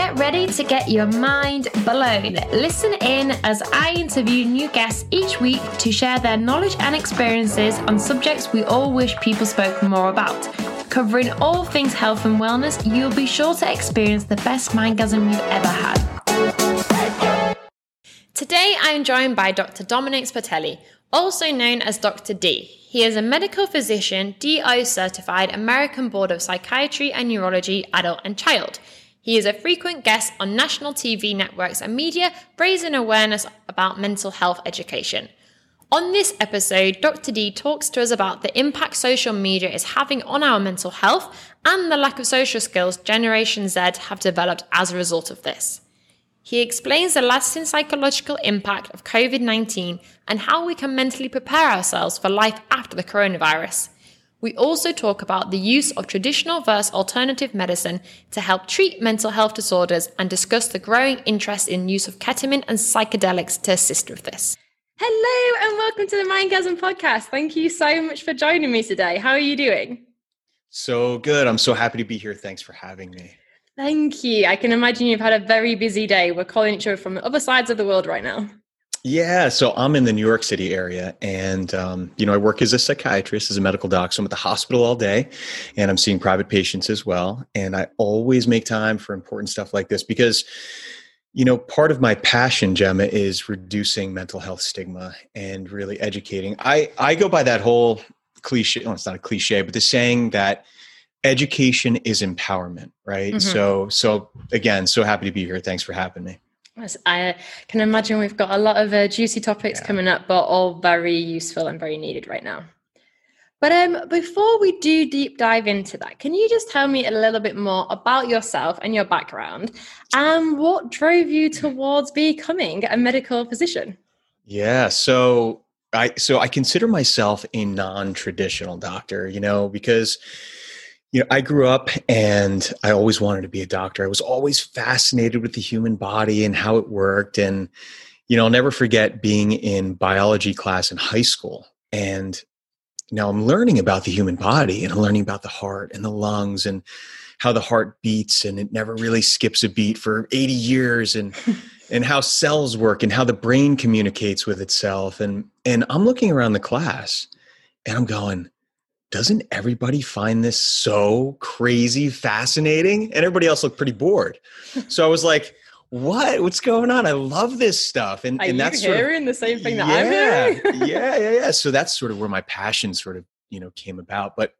Get ready to get your mind blown. Listen in as I interview new guests each week to share their knowledge and experiences on subjects we all wish people spoke more about. Covering all things health and wellness, you'll be sure to experience the best mindgasm you've ever had. Today I'm joined by Dr. Dominic Spatelli, also known as Dr. D. He is a medical physician, DO certified, American Board of Psychiatry and Neurology, adult and child. He is a frequent guest on national TV networks and media, raising awareness about mental health education. On this episode, Dr. D talks to us about the impact social media is having on our mental health and the lack of social skills Generation Z have developed as a result of this. He explains the lasting psychological impact of COVID-19 and how we can mentally prepare ourselves for life after the coronavirus. We also talk about the use of traditional versus alternative medicine to help treat mental health disorders and discuss the growing interest in use of ketamine and psychedelics to assist with this. Hello and welcome to the Mindgasm podcast. Thank you so much for joining me today. How are you doing? So good. I'm so happy to be here. Thanks for having me. Thank you. I can imagine you've had a very busy day. We're calling each other from the other sides of the world right now. Yeah. So I'm in the New York City area and, I work as a psychiatrist, as a medical doc. So I'm at the hospital all day and I'm seeing private patients as well. And I always make time for important stuff like this because, part of my passion, Gemma, is reducing mental health stigma and really educating. I go by that whole cliche. Well, it's not a cliche, but the saying that education is empowerment, right? Mm-hmm. So again, so happy to be here. Thanks for having me. Yes, I can imagine we've got a lot of juicy topics coming up, but all very useful and very needed right now. But before we do deep dive into that, can you just tell me a little bit more about yourself and your background and what drove you towards becoming a medical physician? Yeah, so I consider myself a non-traditional doctor, because I grew up and I always wanted to be a doctor. I was always fascinated with the human body and how it worked. And, I'll never forget being in biology class in high school. And now I'm learning about the human body and I'm learning about the heart and the lungs and how the heart beats and it never really skips a beat for 80 years and how cells work and how the brain communicates with itself. And I'm looking around the class and I'm going, doesn't everybody find this so crazy fascinating? And everybody else looked pretty bored. So I was like, what's going on? I love this stuff. And that's hearing the same thing that I'm hearing? Yeah. So that's sort of where my passion sort of, came about. But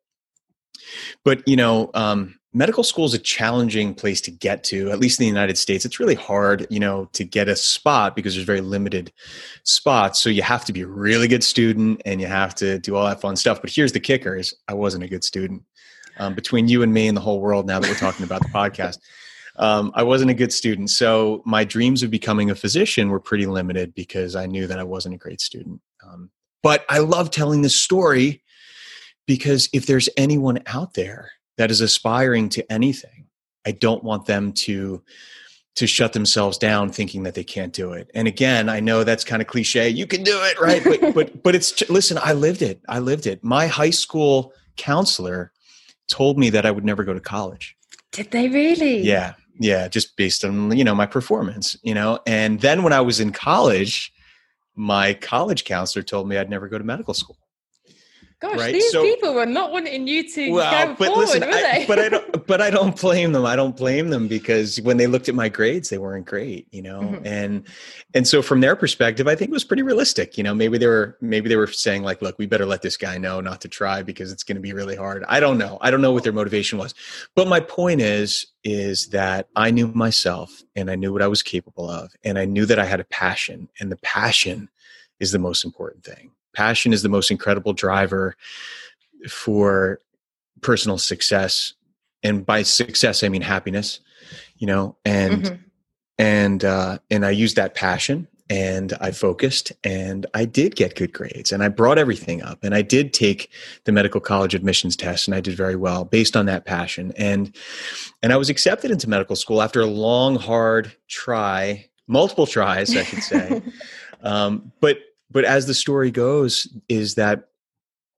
medical school is a challenging place to get to, at least in the United States. It's really hard, to get a spot because there's very limited spots. So you have to be a really good student and you have to do all that fun stuff. But here's the kicker is I wasn't a good student. Between you and me and the whole world, now that we're talking about the podcast, I wasn't a good student. So my dreams of becoming a physician were pretty limited because I knew that I wasn't a great student. But I love telling this story because if there's anyone out there that is aspiring to anything, I don't want them to shut themselves down thinking that they can't do it. And again, I know that's kind of cliche. You can do it, right? But listen, I lived it. My high school counselor told me that I would never go to college. Did they really? Yeah. Just based on, my performance, and then when I was in college, my college counselor told me I'd never go to medical school. Gosh, right? These people were not wanting you to go forward, listen, were they? But I don't blame them. I don't blame them because when they looked at my grades, they weren't great, Mm-hmm. And so from their perspective, I think it was pretty realistic. Maybe they were saying like, look, we better let this guy know not to try because it's going to be really hard. I don't know. I don't know what their motivation was. But my point is that I knew myself and I knew what I was capable of. And I knew that I had a passion, and the passion is the most important thing. Passion is the most incredible driver for personal success. And by success, I mean happiness, and I used that passion and I focused and I did get good grades and I brought everything up and I did take the medical college admissions test and I did very well based on that passion. And I was accepted into medical school after a long, hard multiple tries, I should say. But as the story goes, is that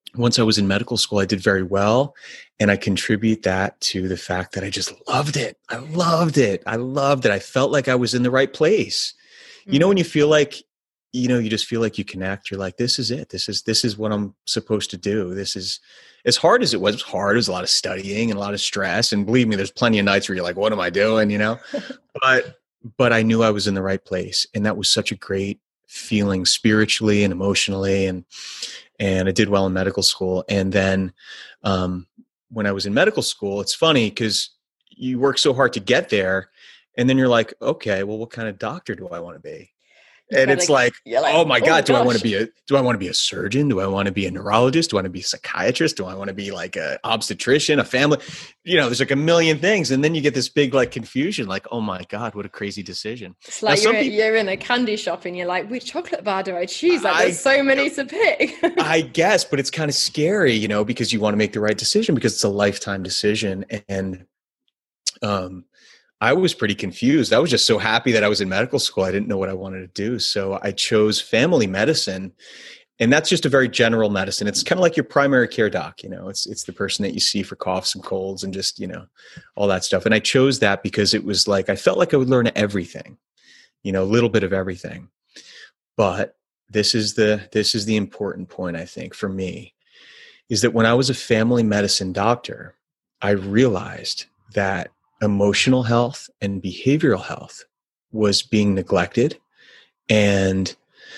once I was in medical school, I did very well. And I contribute that to the fact that I just loved it. I loved it. I loved it. I felt like I was in the right place. You know, when you feel like, you know, you just feel like you connect, you're like, this is it. This is what I'm supposed to do. This is as hard as it was. It was hard. It was a lot of studying and a lot of stress. And believe me, there's plenty of nights where you're like, what am I doing? You know, but I knew I was in the right place. And that was such a great feeling spiritually and emotionally. And I did well in medical school. And then, when I was in medical school, it's funny because you work so hard to get there. And then you're like, okay, well, what kind of doctor do I want to be? And it's like, oh my God, do I want to be a surgeon? Do I want to be a neurologist? Do I want to be a psychiatrist? Do I want to be like a obstetrician, a family? You know, there's like a million things. And then you get this big like confusion, like, oh my God, what a crazy decision. It's like you're in a candy shop and you're like, which chocolate bar do I choose? Like there's so many to pick. I guess, but it's kind of scary, you know, because you want to make the right decision because it's a lifetime decision. And, I was pretty confused. I was just so happy that I was in medical school. I didn't know what I wanted to do. So I chose family medicine. And that's just a very general medicine. It's kind of like your primary care doc, you know, it's the person that you see for coughs and colds and just, you know, all that stuff. And I chose that because it was like, I felt like I would learn everything, you know, a little bit of everything. But this is the important point, I think, for me, is that when I was a family medicine doctor, I realized that emotional health and behavioral health was being neglected. And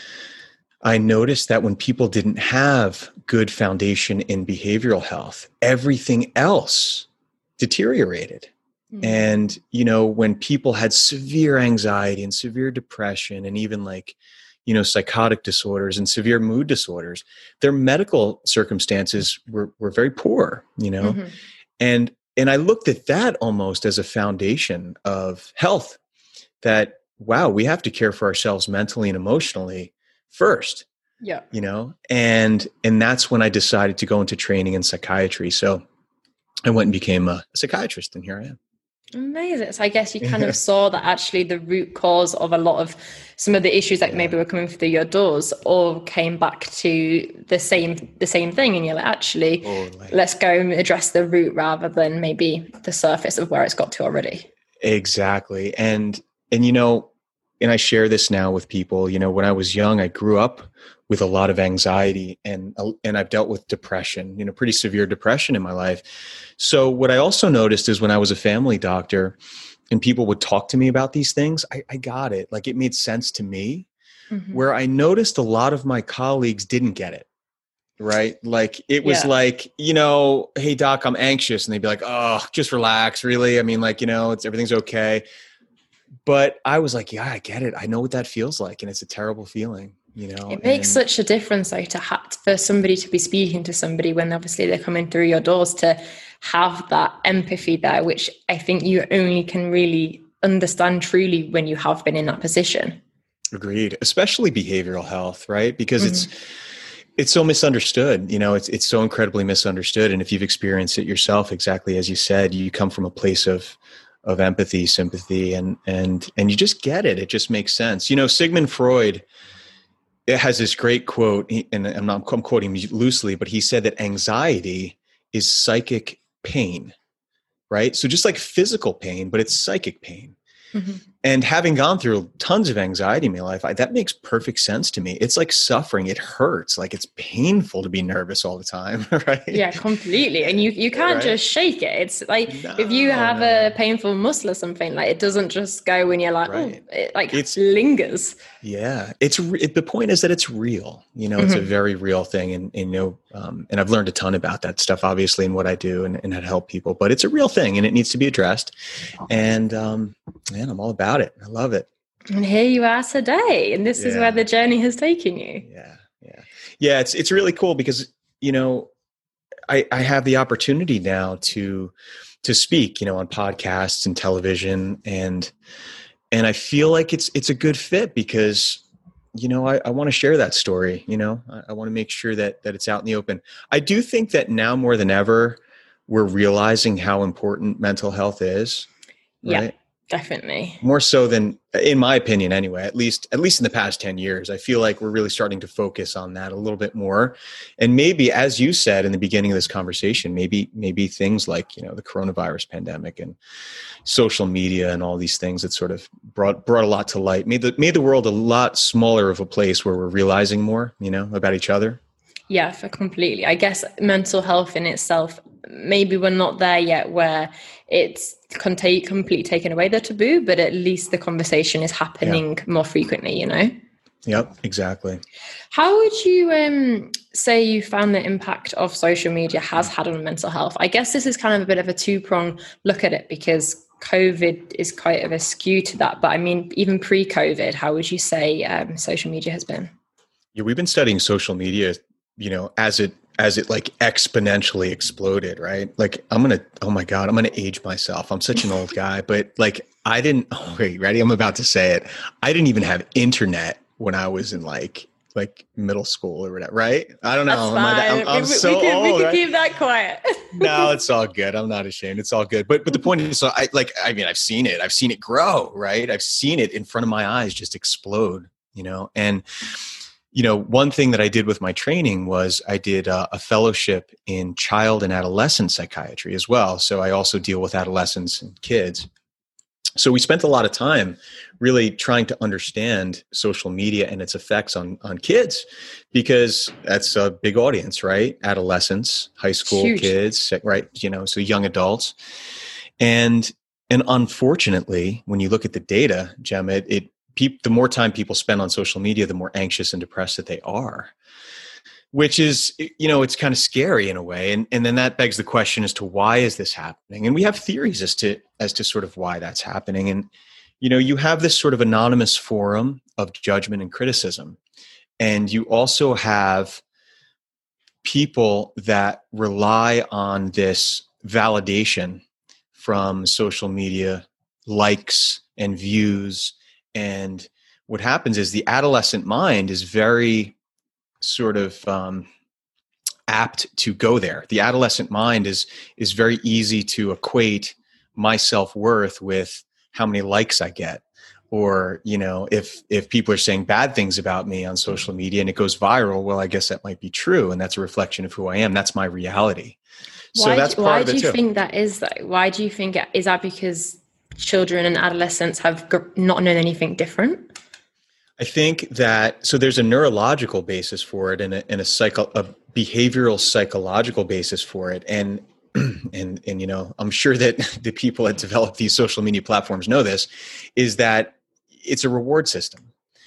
I noticed that when people didn't have good foundation in behavioral health, everything else deteriorated. Mm-hmm. And, you know, when people had severe anxiety and severe depression and even like, you know, psychotic disorders and severe mood disorders, their medical circumstances were very poor, you know, mm-hmm. And I looked at that almost as a foundation of health, that, wow, we have to care for ourselves mentally and emotionally first. Yeah. You know, and that's when I decided to go into training in psychiatry. So I went and became a psychiatrist, and here I am. Amazing. So I guess you kind of saw that actually the root cause of a lot of some of the issues that maybe were coming through your doors all came back to the same thing. And you're like, actually, let's go and address the root rather than maybe the surface of where it's got to already. Exactly. And, you know, and I share this now with people, you know, when I was young, I grew up with a lot of anxiety and I've dealt with depression, you know, pretty severe depression in my life. So what I also noticed is when I was a family doctor and people would talk to me about these things, I got it. Like it made sense to me, mm-hmm. where I noticed a lot of my colleagues didn't get it. Right. Like it was like, you know, hey doc, I'm anxious. And they'd be like, oh, just relax. Really? I mean, like, you know, everything's okay. But I was like, yeah, I get it. I know what that feels like. And it's a terrible feeling. You know, it makes such a difference though for somebody to be speaking to somebody when obviously they're coming through your doors, to have that empathy there, which I think you only can really understand truly when you have been in that position. Agreed. Especially behavioral health, right? Because it's so misunderstood. You know, it's so incredibly misunderstood. And if you've experienced it yourself, exactly as you said, you come from a place of empathy, sympathy, and you just get it. It just makes sense. You know, Sigmund Freud, it has this great quote, and I'm quoting him loosely, but he said that anxiety is psychic pain, right? So just like physical pain, but it's psychic pain. Mm-hmm. And having gone through tons of anxiety in my life, that makes perfect sense to me. It's like suffering. It hurts. Like it's painful to be nervous all the time, right? Yeah, completely. And you can't just shake it. It's like if you have a painful muscle or something, like it doesn't just go when you're like, it lingers. Yeah. The point is that it's real. You know, it's a very real thing. And you know, and I've learned a ton about that stuff, obviously, in what I do and how to help people. But it's a real thing and it needs to be addressed. And man, I'm all about it. I love it. And here you are today, and this is where the journey has taken you. Yeah. It's really cool because, you know, I have the opportunity now to speak, you know, on podcasts and television, and I feel like it's a good fit because, you know, I want to share that story. You know, I want to make sure that it's out in the open. I do think that now more than ever, we're realizing how important mental health is. Right? Yeah. Definitely. More so than, in my opinion anyway, at least in the past 10 years, I feel like we're really starting to focus on that a little bit more. And maybe, as you said in the beginning of this conversation, maybe things like, the coronavirus pandemic and social media and all these things that sort of brought a lot to light, made the world a lot smaller of a place where we're realizing more, about each other. Yeah, for completely. I guess mental health in itself, maybe we're not there yet where it's completely taken away the taboo, but at least the conversation is happening more frequently, Yep, exactly. How would you say you found the impact of social media has had on mental health? I guess this is kind of a bit of a two-pronged look at it, because COVID is quite of a skew to that. But I mean, even pre-COVID, how would you say social media has been? Yeah, we've been studying social media, as it like exponentially exploded, right? Like I'm going to age myself. I'm such an old guy, but like ready? I'm about to say it. I didn't even have internet when I was in like middle school or whatever, right? I don't know. I'm so old. We can keep that quiet. No, it's all good. I'm not ashamed. It's all good. But the point is, so I've seen it. I've seen it grow, right? I've seen it in front of my eyes just explode, and one thing that I did with my training was I did a fellowship in child and adolescent psychiatry as well. So I also deal with adolescents and kids. So we spent a lot of time really trying to understand social media and its effects on kids, because that's a big audience, right? Adolescents, high school kids, right? So young adults. And unfortunately, when you look at the data, Gemma, the more time people spend on social media, the more anxious and depressed that they are, which is, it's kind of scary in a way. And then that begs the question as to why is this happening? And we have theories as to sort of why that's happening. And, you have this sort of anonymous forum of judgment and criticism. And you also have people that rely on this validation from social media, likes and views. And what happens is the adolescent mind is very sort of apt to go there. The adolescent mind is very easy to equate my self-worth with how many likes I get. Or, if people are saying bad things about me on social media and it goes viral, well, I guess that might be true. And that's a reflection of who I am. That's my reality. So that's part of it too. Why do you think that is though? Why do you think is that because children and adolescents have not known anything different? I think that, so there's a neurological basis for it and a behavioral psychological basis for it. And I'm sure that the people that develop these social media platforms know this, is that it's a reward system.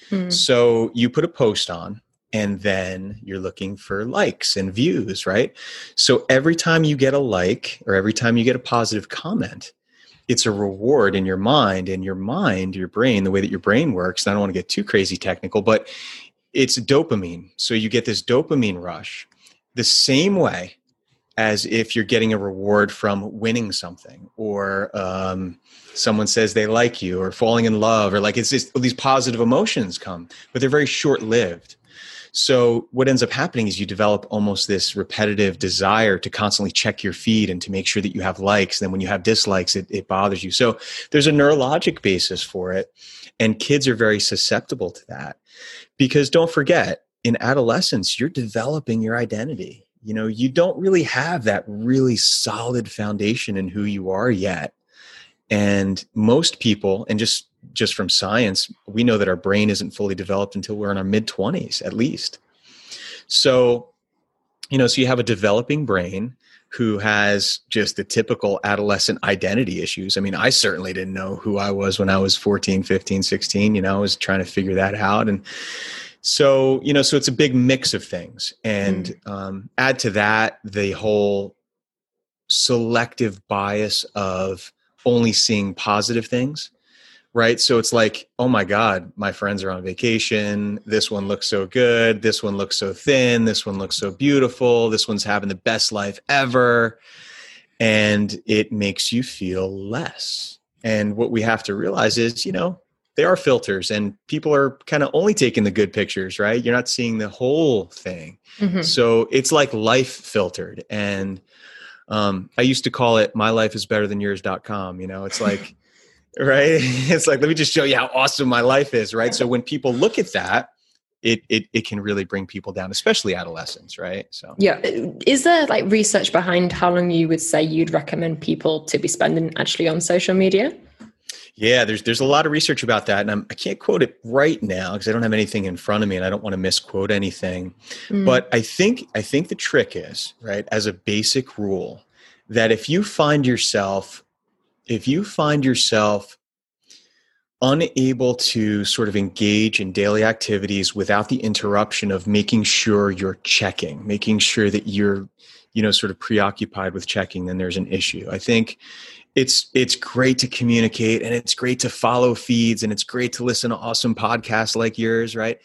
So you put a post on and then you're looking for likes and views, right? So every time you get a like or every time you get a positive comment, it's a reward in your mind, and your brain, the way that your brain works. And I don't want to get too crazy technical, but it's dopamine. So you get this dopamine rush the same way as if you're getting a reward from winning something, or someone says they like you, or falling in love, or like it's just these positive emotions come, but they're very short-lived. So what ends up happening is you develop almost this repetitive desire to constantly check your feed and to make sure that you have likes. Then when you have dislikes, it bothers you. So there's a neurologic basis for it. And kids are very susceptible to that, because don't forget, in adolescence, you're developing your identity. You don't really have that really solid foundation in who you are yet. And most people, and just from science, we know that our brain isn't fully developed until we're in our mid-20s at least. So, so you have a developing brain who has just the typical adolescent identity issues. I mean, I certainly didn't know who I was when I was 14, 15, 16. I was trying to figure that out. And so, so it's a big mix of things. And add to that the whole selective bias of only seeing positive things. Right. So it's like, oh my God, my friends are on vacation. This one looks so good. This one looks so thin. This one looks so beautiful. This one's having the best life ever. And it makes you feel less. And what we have to realize is, they are filters, and people are kind of only taking the good pictures, right? You're not seeing the whole thing. So it's like life filtered. And I used to call it mylifeisbetterthanyours.com. It's like, right? It's like, let me just show you how awesome my life is, right? So when people look at that, it can really bring people down, especially adolescents, right? So yeah. Is there like research behind how long you would say you'd recommend people to be spending actually on social media? Yeah, there's a lot of research about that, and I can't quote it right now because I don't have anything in front of me, and I don't want to misquote anything. But I think the trick is, right, as a basic rule, that if you find yourself unable to sort of engage in daily activities without the interruption of making sure you're checking, making sure that you're, sort of preoccupied with checking, then there's an issue. I think it's great to communicate, and it's great to follow feeds, and it's great to listen to awesome podcasts like yours, right?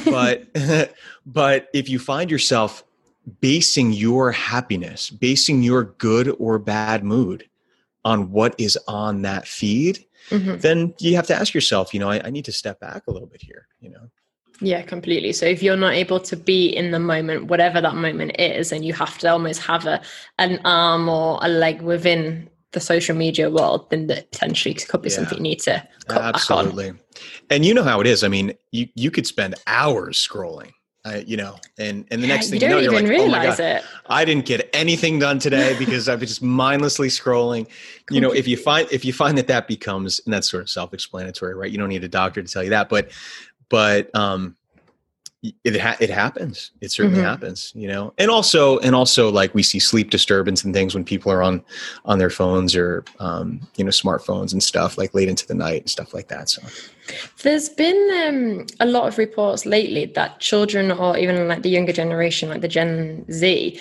But if you find yourself basing your happiness, basing your good or bad mood on what is on that feed, then you have to ask yourself, I need to step back a little bit here, Yeah, completely. So if you're not able to be in the moment, whatever that moment is, and you have to almost have an arm or a leg within the social media world, then that potentially could be something you need to cut absolutely back on. And you know how it is. I mean, you could spend hours scrolling. And the next thing you're like, oh my God, I didn't get anything done today because I've been just mindlessly scrolling. If you find that becomes, and that's sort of self-explanatory, right? You don't need a doctor to tell you that, but it happens. It certainly happens, and also like we see sleep disturbance and things when people are on their phones or, smartphones and stuff like late into the night and stuff like that. So there's been a lot of reports lately that children, or even like the younger generation, like the Gen Z,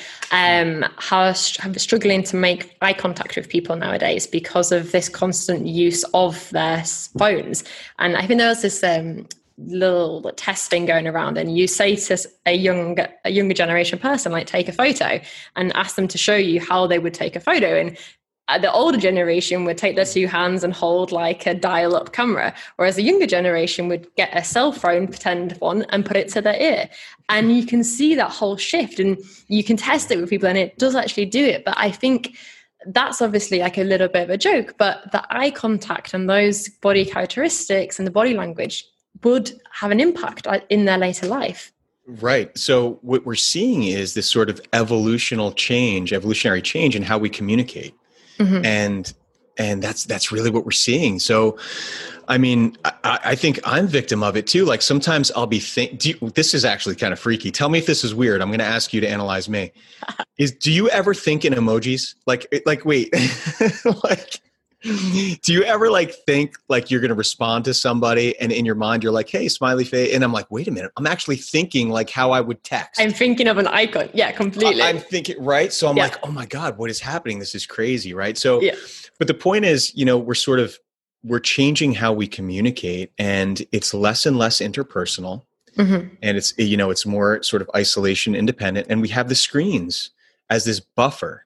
have struggling to make eye contact with people nowadays because of this constant use of their phones. And I think there was this little testing going around, and you say to a younger generation person, like, take a photo, and ask them to show you how they would take a photo. And the older generation would take their two hands and hold like a dial-up camera, whereas the younger generation would get a cell phone, pretend one, and put it to their ear. And you can see that whole shift, and you can test it with people, and it does actually do it. But I think that's obviously like a little bit of a joke, but the eye contact and those body characteristics and the body language would have an impact in their later life. Right. So what we're seeing is this sort of evolutionary change in how we communicate. And that's really what we're seeing. So, I mean, I think I'm victim of it too. Like sometimes I'll be this is actually kind of freaky. Tell me if this is weird. I'm going to ask you to analyze me. Do you ever think in emojis? Like wait, like, do you ever like think like you're going to respond to somebody and in your mind you're like, hey, smiley face. And I'm like, wait a minute. I'm actually thinking like how I would text. I'm thinking of an icon. Yeah, completely. I'm thinking, right. So I'm like, oh my God, what is happening? This is crazy. Right. So, but the point is, we're changing how we communicate, and it's less and less interpersonal. And it's, it's more sort of isolation independent. And we have the screens as this buffer.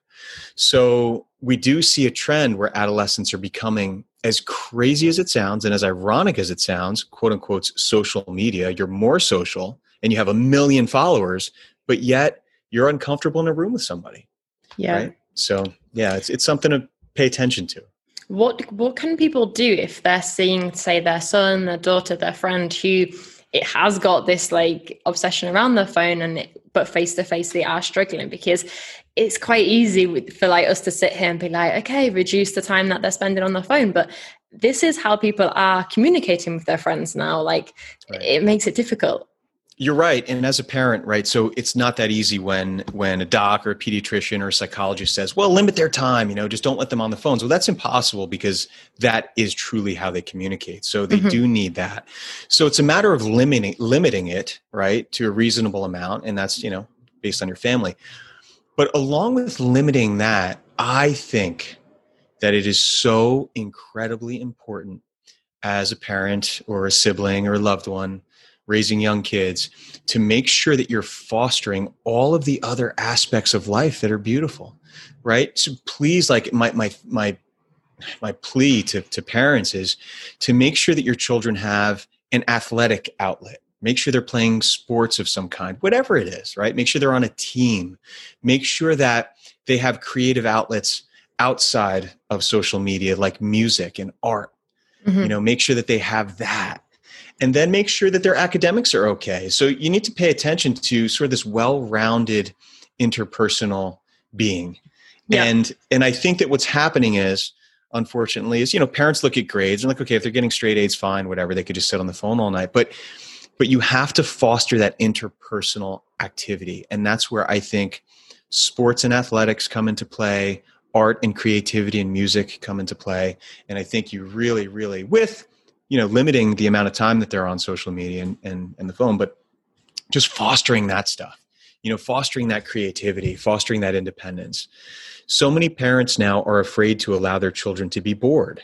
So we do see a trend where adolescents are becoming, as crazy as it sounds and as ironic as it sounds, quote unquote, social media. You're more social and you have 1 million followers, but yet you're uncomfortable in a room with somebody. Yeah. Right? So yeah, it's something to pay attention to. What can people do if they're seeing, say, their son, their daughter, their friend who it has got this like obsession around their phone, but face to face they are struggling? Because it's quite easy for like us to sit here and be like, okay, reduce the time that they're spending on their phone, but this is how people are communicating with their friends now. Like, It makes it difficult. You're right. And as a parent, right, so it's not that easy when a doc or a pediatrician or a psychologist says, well, limit their time, just don't let them on the phones. Well, that's impossible because that is truly how they communicate. So they do need that. So it's a matter of limiting it, right, to a reasonable amount. And that's, based on your family. But along with limiting that, I think that it is so incredibly important as a parent or a sibling or a loved one raising young kids to make sure that you're fostering all of the other aspects of life that are beautiful, right? So please, like my plea to parents is to make sure that your children have an athletic outlet. Make sure they're playing sports of some kind, whatever it is, right? Make sure they're on a team. Make sure that they have creative outlets outside of social media, like music and art. Make sure that they have that. And then make sure that their academics are okay. So you need to pay attention to sort of this well-rounded interpersonal being. Yeah. And I think that what's happening is, unfortunately, is, parents look at grades and like, okay, if they're getting straight A's, fine, whatever, they could just sit on the phone all night. But you have to foster that interpersonal activity. And that's where I think sports and athletics come into play, art and creativity and music come into play. And I think you really, really, with limiting the amount of time that they're on social media and the phone, but just fostering that stuff, fostering that creativity, fostering that independence. So many parents now are afraid to allow their children to be bored.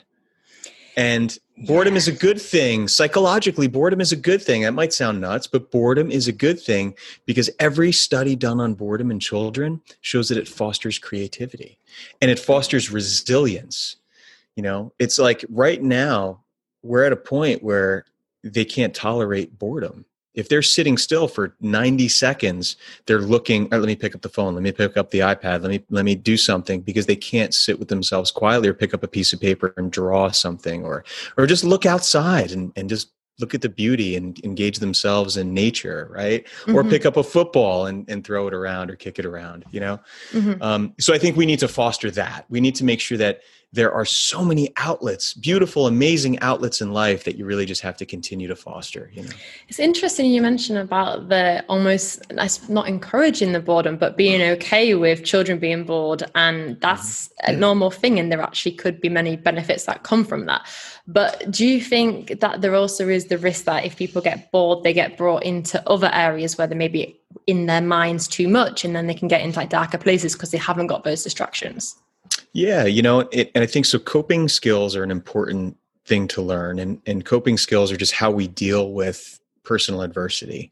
And boredom is a good thing. Psychologically, boredom is a good thing. That might sound nuts, but boredom is a good thing because every study done on boredom in children shows that it fosters creativity and it fosters resilience. It's like right now, we're at a point where they can't tolerate boredom. If they're sitting still for 90 seconds, they're looking, let me pick up the phone, let me pick up the iPad, let me do something, because they can't sit with themselves quietly or pick up a piece of paper and draw something or just look outside and just look at the beauty and engage themselves in nature, right? Mm-hmm. Or pick up a football and throw it around or kick it around, Mm-hmm. So I think we need to foster that. We need to make sure that there are so many outlets, beautiful, amazing outlets in life that you really just have to continue to foster. It's interesting you mentioned about the almost not encouraging the boredom, but being okay with children being bored. And that's a normal thing. And there actually could be many benefits that come from that. But do you think that there also is the risk that if people get bored, they get brought into other areas where they may be in their minds too much, and then they can get into darker places because they haven't got those distractions? Yeah, and I think so. Coping skills are an important thing to learn, and coping skills are just how we deal with personal adversity.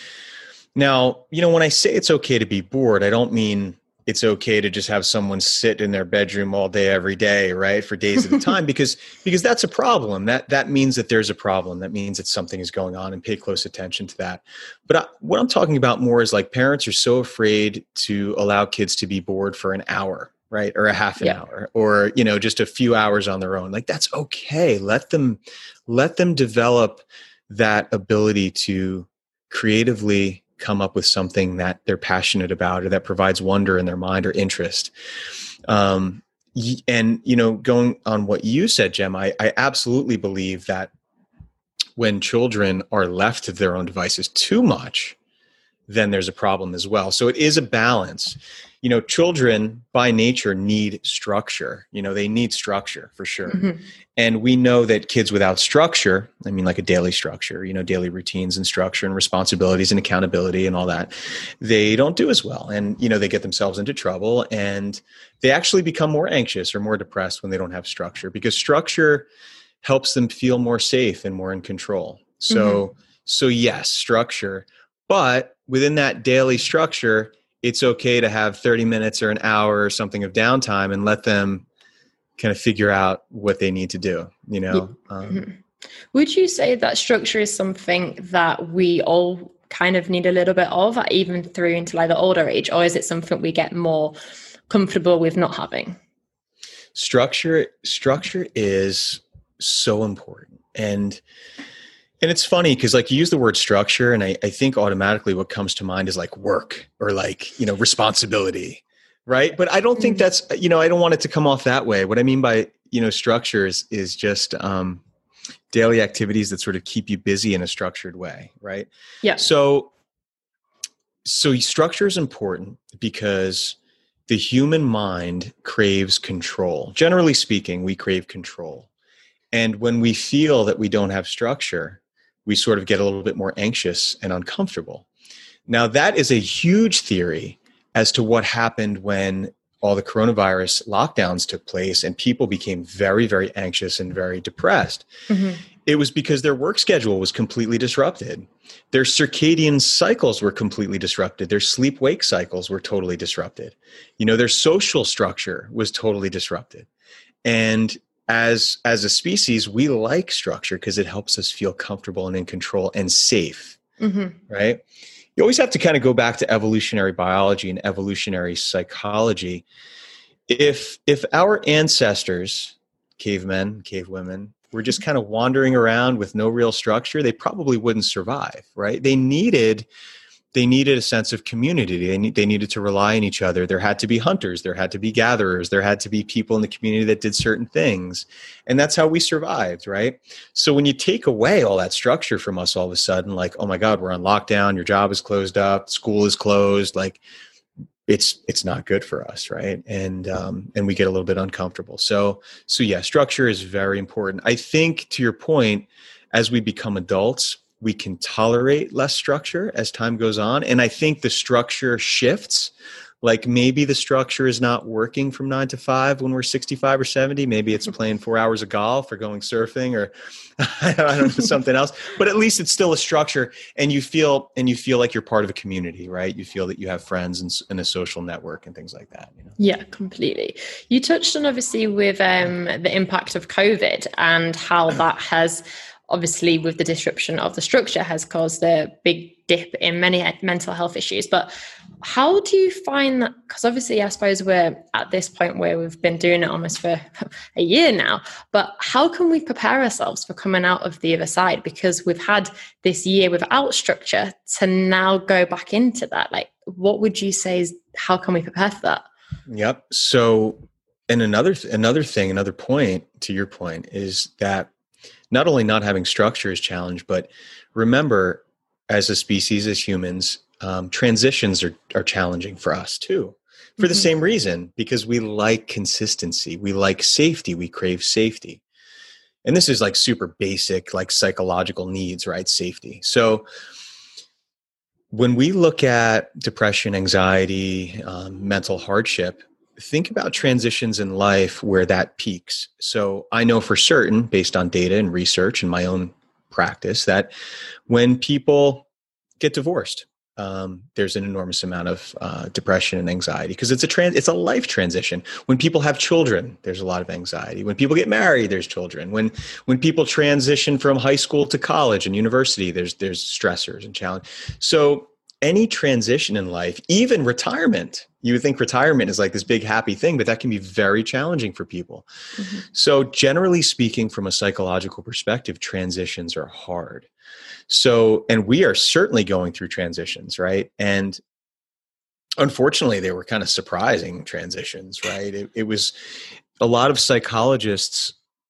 Now, when I say it's okay to be bored, I don't mean it's okay to just have someone sit in their bedroom all day, every day, right, for days at a time, because that's a problem. That means that there's a problem. That means that something is going on, and pay close attention to that. But what I'm talking about more is like parents are so afraid to allow kids to be bored for an hour, right? Or a half an hour, or, just a few hours on their own. Like, that's okay. Let them develop that ability to creatively come up with something that they're passionate about or that provides wonder in their mind or interest. And, going on what you said, Jem, I absolutely believe that when children are left to their own devices too much, then there's a problem as well. So it is a balance. Children by nature need structure. They need structure for sure. Mm-hmm. And we know that kids without structure, I mean, like a daily structure, daily routines and structure and responsibilities and accountability and all that, they don't do as well. And, they get themselves into trouble, and they actually become more anxious or more depressed when they don't have structure, because structure helps them feel more safe and more in control. So yes, structure, but within that daily structure, it's okay to have 30 minutes or an hour or something of downtime and let them kind of figure out what they need to do, Would you say that structure is something that we all kind of need a little bit of, even through into like the older age, or is it something we get more comfortable with not having? Structure is so important. And it's funny because like you use the word structure, and I think automatically what comes to mind is like work or like, responsibility, right? But I don't think that's, I don't want it to come off that way. What I mean by, structure is just daily activities that sort of keep you busy in a structured way, right? Yeah. So structure is important because the human mind craves control. Generally speaking, we crave control. And when we feel that we don't have structure, we sort of get a little bit more anxious and uncomfortable. Now, that is a huge theory as to what happened when all the coronavirus lockdowns took place and people became very, very anxious and very depressed. Mm-hmm. It was because their work schedule was completely disrupted. Their circadian cycles were completely disrupted. Their sleep-wake cycles were totally disrupted. Their social structure was totally disrupted. And as a species, we like structure because it helps us feel comfortable and in control and safe, right? You always have to kind of go back to evolutionary biology and evolutionary psychology. If our ancestors, cavemen, cavewomen, were just kind of wandering around with no real structure, they probably wouldn't survive, right? They needed a sense of community. They needed to rely on each other. There had to be hunters. There had to be gatherers. There had to be people in the community that did certain things. And that's how we survived, right? So when you take away all that structure from us all of a sudden, like, oh my God, we're on lockdown, your job is closed up, school is closed, like it's not good for us, right? And we get a little bit uncomfortable. So yeah, structure is very important. I think, to your point, as we become adults, we can tolerate less structure as time goes on. And I think the structure shifts. Like maybe the structure is not working from 9 to 5 when we're 65 or 70. Maybe it's playing 4 hours of golf or going surfing or I don't know, something else. But at least it's still a structure, and you feel like you're part of a community, right? You feel that you have friends and a social network and things like that. You know? Yeah, completely. You touched on obviously with the impact of COVID and how that has, obviously with the disruption of the structure, has caused a big dip in many mental health issues. But how do you find that? Because obviously I suppose we're at this point where we've been doing it almost for a year now, but how can we prepare ourselves for coming out of the other side? Because we've had this year without structure to now go back into that. Like, what would you say is, how can we prepare for that? Yep. So, and another point to your point is that not only not having structure is challenge, but remember, as a species, as humans, transitions are challenging for us too, for the same reason, because we like consistency, we like safety, we crave safety. And this is like super basic, like psychological needs, right? Safety. So when we look at depression, anxiety, mental hardship, think about transitions in life where that peaks. So I know for certain, based on data and research and my own practice, that when people get divorced, there's an enormous amount of depression and anxiety because it's a life transition. When people have children, there's a lot of anxiety. When people get married, there's children. When people transition from high school to college and university, there's stressors and challenge. So any transition in life, even retirement, you would think retirement is like this big happy thing, but that can be very challenging for people. Mm-hmm. So generally speaking, from a psychological perspective, transitions are hard. So, and we are certainly going through transitions, right? And unfortunately, they were kind of surprising transitions, right? It was a lot of psychologists,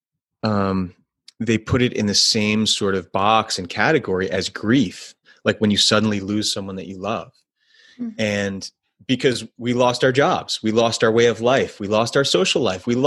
they put it in the same sort of box and category as grief. Like when you suddenly lose someone that you love. Mm-hmm. And because we lost our jobs, we lost our way of life, we lost our social life, we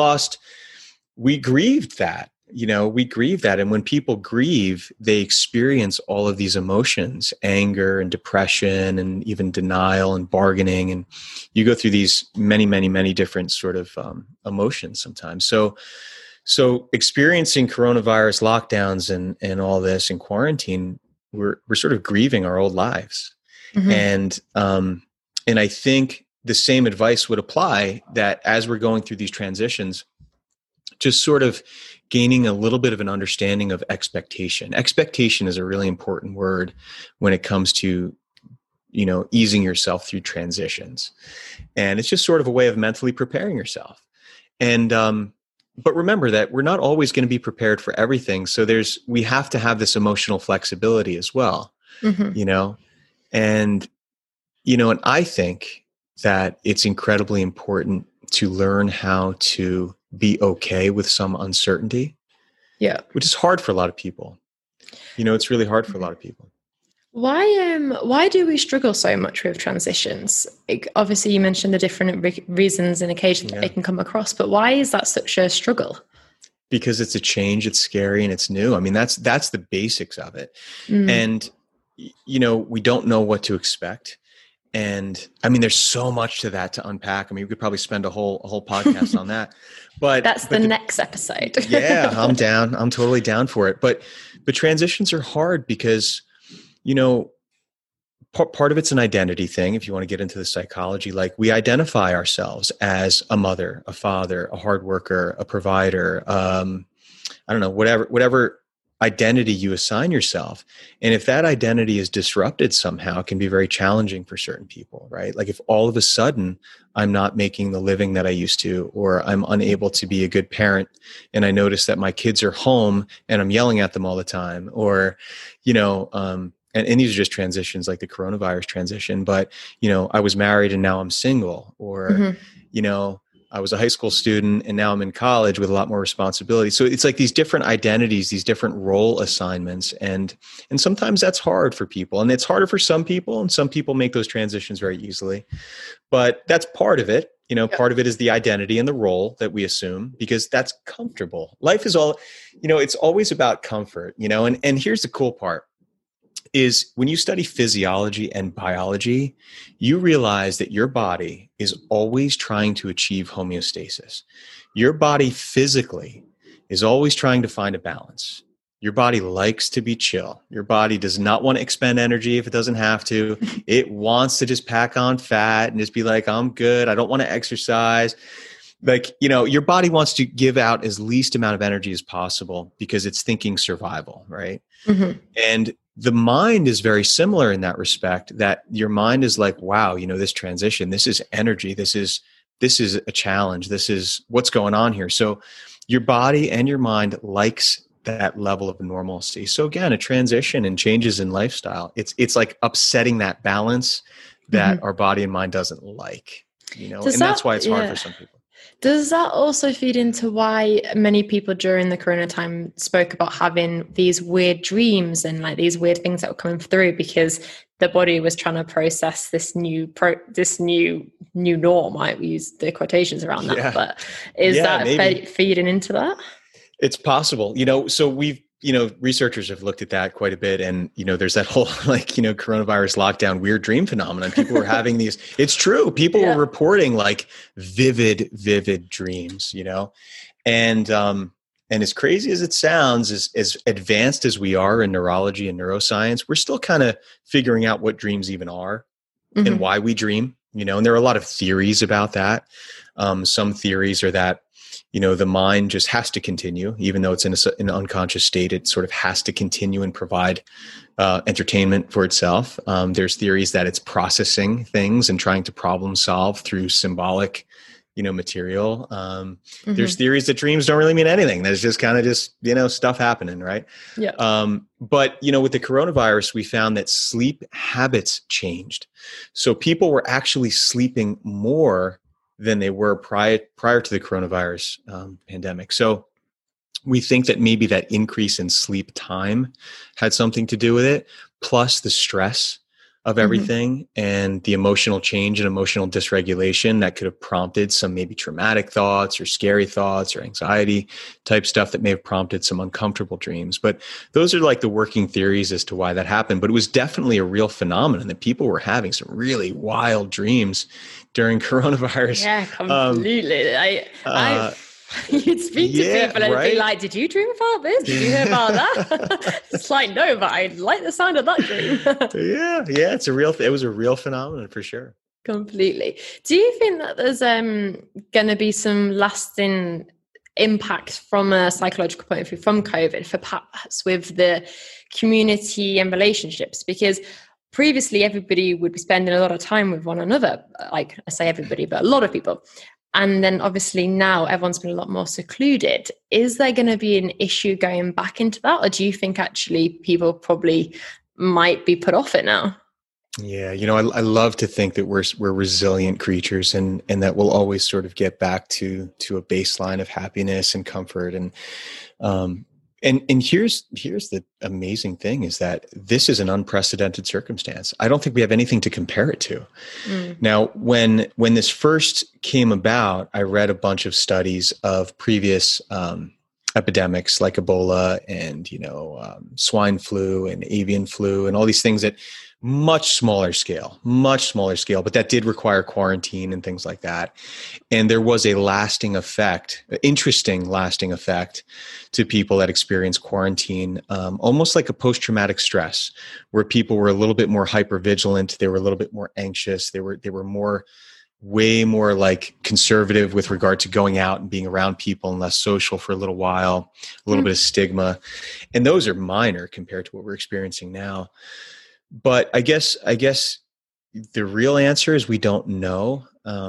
grieved that, we grieve that. And when people grieve, they experience all of these emotions, anger and depression and even denial and bargaining. And you go through these many, many, many different sort of emotions sometimes. So experiencing coronavirus lockdowns and all this and quarantine, we're sort of grieving our old lives. Mm-hmm. And I think the same advice would apply, that as we're going through these transitions, just sort of gaining a little bit of an understanding of expectation. Expectation is a really important word when it comes to, easing yourself through transitions. And it's just sort of a way of mentally preparing yourself. And, but remember that we're not always going to be prepared for everything. So we have to have this emotional flexibility as well, mm-hmm. And I think that it's incredibly important to learn how to be okay with some uncertainty. Yeah. Which is hard for a lot of people. It's really hard for a lot of people. Why do we struggle so much with transitions? Obviously, you mentioned the different reasons and occasions that they can come across, but why is that such a struggle? Because it's a change, it's scary, and it's new. I mean, that's the basics of it. Mm. And, we don't know what to expect. And I mean, there's so much to that to unpack. I mean, we could probably spend a whole podcast on that, but that's the next episode. Yeah, I'm down. I'm totally down for it. But transitions are hard because, part of it's an identity thing. If you want to get into the psychology, like we identify ourselves as a mother, a father, a hard worker, a provider. I don't know, whatever identity you assign yourself. And if that identity is disrupted somehow, it can be very challenging for certain people, right? Like if all of a sudden I'm not making the living that I used to, or I'm unable to be a good parent, and I notice that my kids are home and I'm yelling at them all the time, or, and these are just transitions like the coronavirus transition, but, I was married and now I'm single, or, I was a high school student and now I'm in college with a lot more responsibility. So it's like these different identities, these different role assignments. And sometimes that's hard for people, and it's harder for some people, and some people make those transitions very easily, but that's part of it. Part of it is the identity and the role that we assume, because that's comfortable. Life is all, it's always about comfort, and here's the cool part. Is when you study physiology and biology, you realize that your body is always trying to achieve homeostasis. Your body physically is always trying to find a balance. Your body likes to be chill. Your body does not want to expend energy if it doesn't have to. It wants to just pack on fat and just be like, I'm good. I don't want to exercise. Like, your body wants to give out as least amount of energy as possible because it's thinking survival, right? Mm-hmm. And the mind is very similar in that respect, that your mind is like, wow, this transition, this is energy. This is a challenge. This is what's going on here. So your body and your mind likes that level of normalcy. So again, a transition and changes in lifestyle, it's like upsetting that balance that mm-hmm. our body and mind doesn't like, that's why it's hard for some people. Does that also feed into why many people during the corona time spoke about having these weird dreams and like these weird things that were coming through, because the body was trying to process this new norm? I use the quotations around that, but is that feeding into that? It's possible, so we've, researchers have looked at that quite a bit, and, there's that whole coronavirus lockdown weird dream phenomenon. People were having these, it's true. People were reporting like vivid dreams, and as crazy as it sounds, as advanced as we are in neurology and neuroscience, we're still kind of figuring out what dreams even are mm-hmm. and why we dream, and there are a lot of theories about that. Some theories are that, the mind just has to continue, even though it's in an unconscious state, it sort of has to continue and provide entertainment for itself. There's theories that it's processing things and trying to problem solve through symbolic, material. Mm-hmm. There's theories that dreams don't really mean anything. There's just kind of stuff happening, right? Yeah. But, with the coronavirus, we found that sleep habits changed. So people were actually sleeping more than they were prior to the coronavirus pandemic. So we think that maybe that increase in sleep time had something to do with it, plus the stress of everything mm-hmm. and the emotional change and emotional dysregulation that could have prompted some maybe traumatic thoughts or scary thoughts or anxiety type stuff that may have prompted some uncomfortable dreams. But those are like the working theories as to why that happened. But it was definitely a real phenomenon that people were having some really wild dreams during coronavirus. Yeah, completely. You'd speak to people and be like, did you dream about this? Did you hear about that? It's like, no, but I like the sound of that dream. Yeah, it was a real phenomenon for sure. Completely. Do you think that there's going to be some lasting impact from a psychological point of view from COVID, for perhaps with the community and relationships? Because previously everybody would be spending a lot of time with one another. Like I say everybody, but a lot of people. And then obviously now everyone's been a lot more secluded. Is there going to be an issue going back into that? Or do you think actually people probably might be put off it now? Yeah. I love to think that we're resilient creatures and that we'll always sort of get back to a baseline of happiness and comfort. And here's the amazing thing is that this is an unprecedented circumstance. I don't think we have anything to compare it to. Now, when this first came about, I read a bunch of studies of previous epidemics like Ebola and swine flu and avian flu and all these things that much smaller scale, but that did require quarantine and things like that. And there was a interesting lasting effect to people that experienced quarantine, almost like a post-traumatic stress, where people were a little bit more hypervigilant. They were a little bit more anxious. They were more, way more like conservative with regard to going out and being around people and less social for a little while, a little bit of stigma. And those are minor compared to what we're experiencing now. But I guess the real answer is we don't know.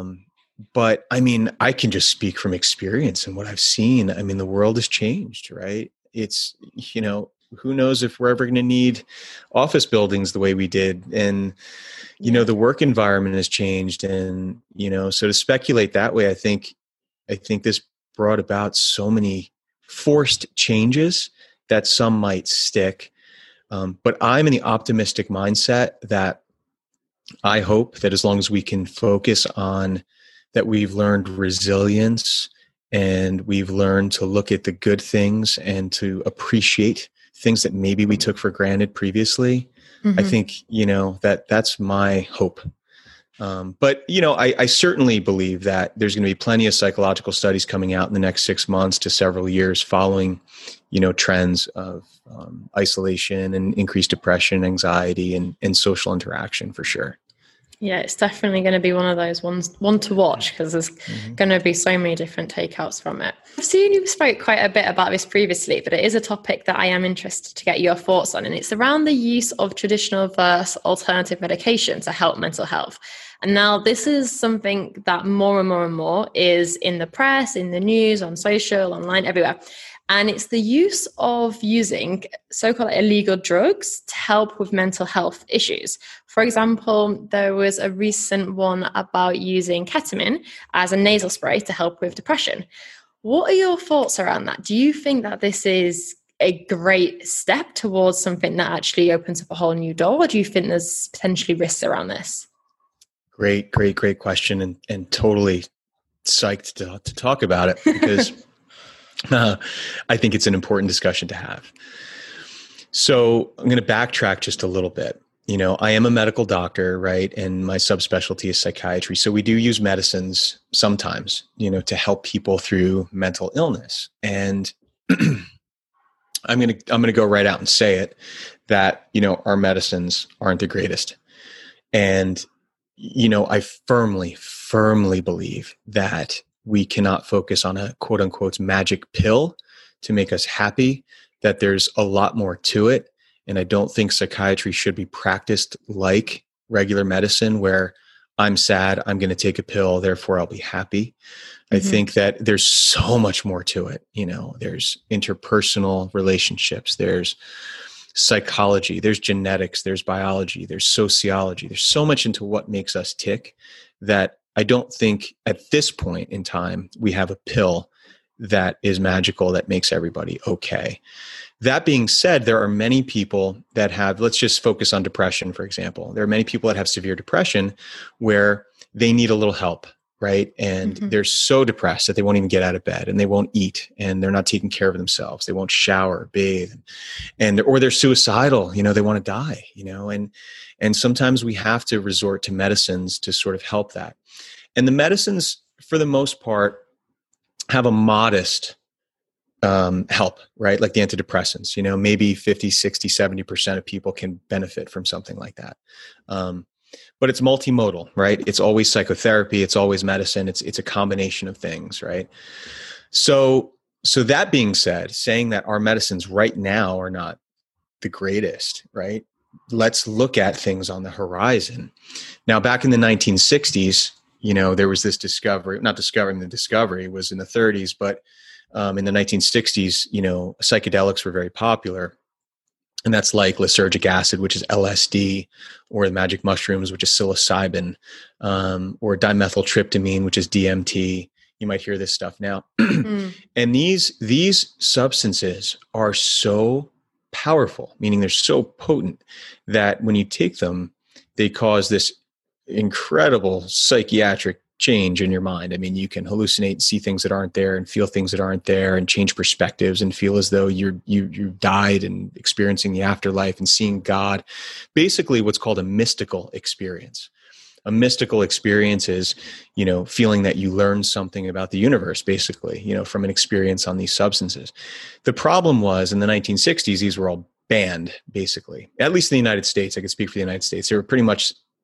But I mean, I can just speak from experience and what I've seen. I mean, the world has changed, right? It's, who knows if we're ever going to need office buildings the way we did. And, the work environment has changed. And, so to speculate that way, I think this brought about so many forced changes that some might stick. But I'm in the optimistic mindset that I hope that as long as we can focus on that, we've learned resilience and we've learned to look at the good things and to appreciate things that maybe we took for granted previously. I think, that's my hope. But, I certainly believe that there's going to be plenty of psychological studies coming out in the next 6 months to several years following, trends of isolation and increased depression, anxiety, and social interaction for sure. Yeah, it's definitely going to be one of those one to watch, because there's going to be so many different takeouts from it. I've seen you spoke quite a bit about this previously, but it is a topic that I am interested to get your thoughts on, and it's around the use of traditional versus alternative medication to help mental health. And now this is something that more and more and more is in the press, in the news, on social, online, everywhere. And it's the use of using so-called illegal drugs to help with mental health issues. For example, there was a recent one about using ketamine as a nasal spray to help with depression. What are your thoughts around that? Do you think that this is a great step towards something that actually opens up a whole new door? Or do you think there's potentially risks around this? Great question, and totally psyched to talk about it, because I think it's an important discussion to have. So I'm going to backtrack just a little bit. I am a medical doctor, right? And my subspecialty is psychiatry. So we do use medicines sometimes, to help people through mental illness. And I'm going to go right out and say it, that, our medicines aren't the greatest. And, I firmly believe that we cannot focus on a quote unquote magic pill to make us happy, that there's a lot more to it. And I don't think psychiatry should be practiced like regular medicine, where I'm sad, I'm going to take a pill, therefore I'll be happy. I think that there's so much more to it. There's interpersonal relationships, there's psychology, there's genetics, there's biology, there's sociology. There's so much into what makes us tick that I don't think at this point in time we have a pill that is magical that makes everybody okay. That being said, there are many people that have, let's just focus on depression, for example. There are many people that have severe depression where they need a little help, right? And they're so depressed that they won't even get out of bed, and they won't eat, and they're not taking care of themselves. They won't shower, bathe, or they're suicidal, they want to die, and sometimes we have to resort to medicines to sort of help that. And the medicines, for the most part, have a modest help, right? Like the antidepressants, maybe 50, 60, 70% of people can benefit from something like that. But it's multimodal, right? It's always psychotherapy. It's always medicine. It's a combination of things, right? So that being said, saying that our medicines right now are not the greatest, right? Let's look at things on the horizon. Now, back in the 1960s, there was this discovery was in the 30s, but in the 1960s, psychedelics were very popular. And that's like lysergic acid, which is LSD, or the magic mushrooms, which is psilocybin, or dimethyltryptamine, which is DMT. You might hear this stuff now. And these substances are so powerful, meaning they're so potent, that when you take them, they cause this incredible psychiatric change in your mind. I mean, you can hallucinate and see things that aren't there, and feel things that aren't there, and change perspectives, and feel as though you died, and experiencing the afterlife and seeing God. Basically, what's called a mystical experience. A mystical experience is, feeling that you learned something about the universe, basically, from an experience on these substances. The problem was, in the 1960s, these were all banned, basically. At least in the United States. I could speak for the United States. They were pretty much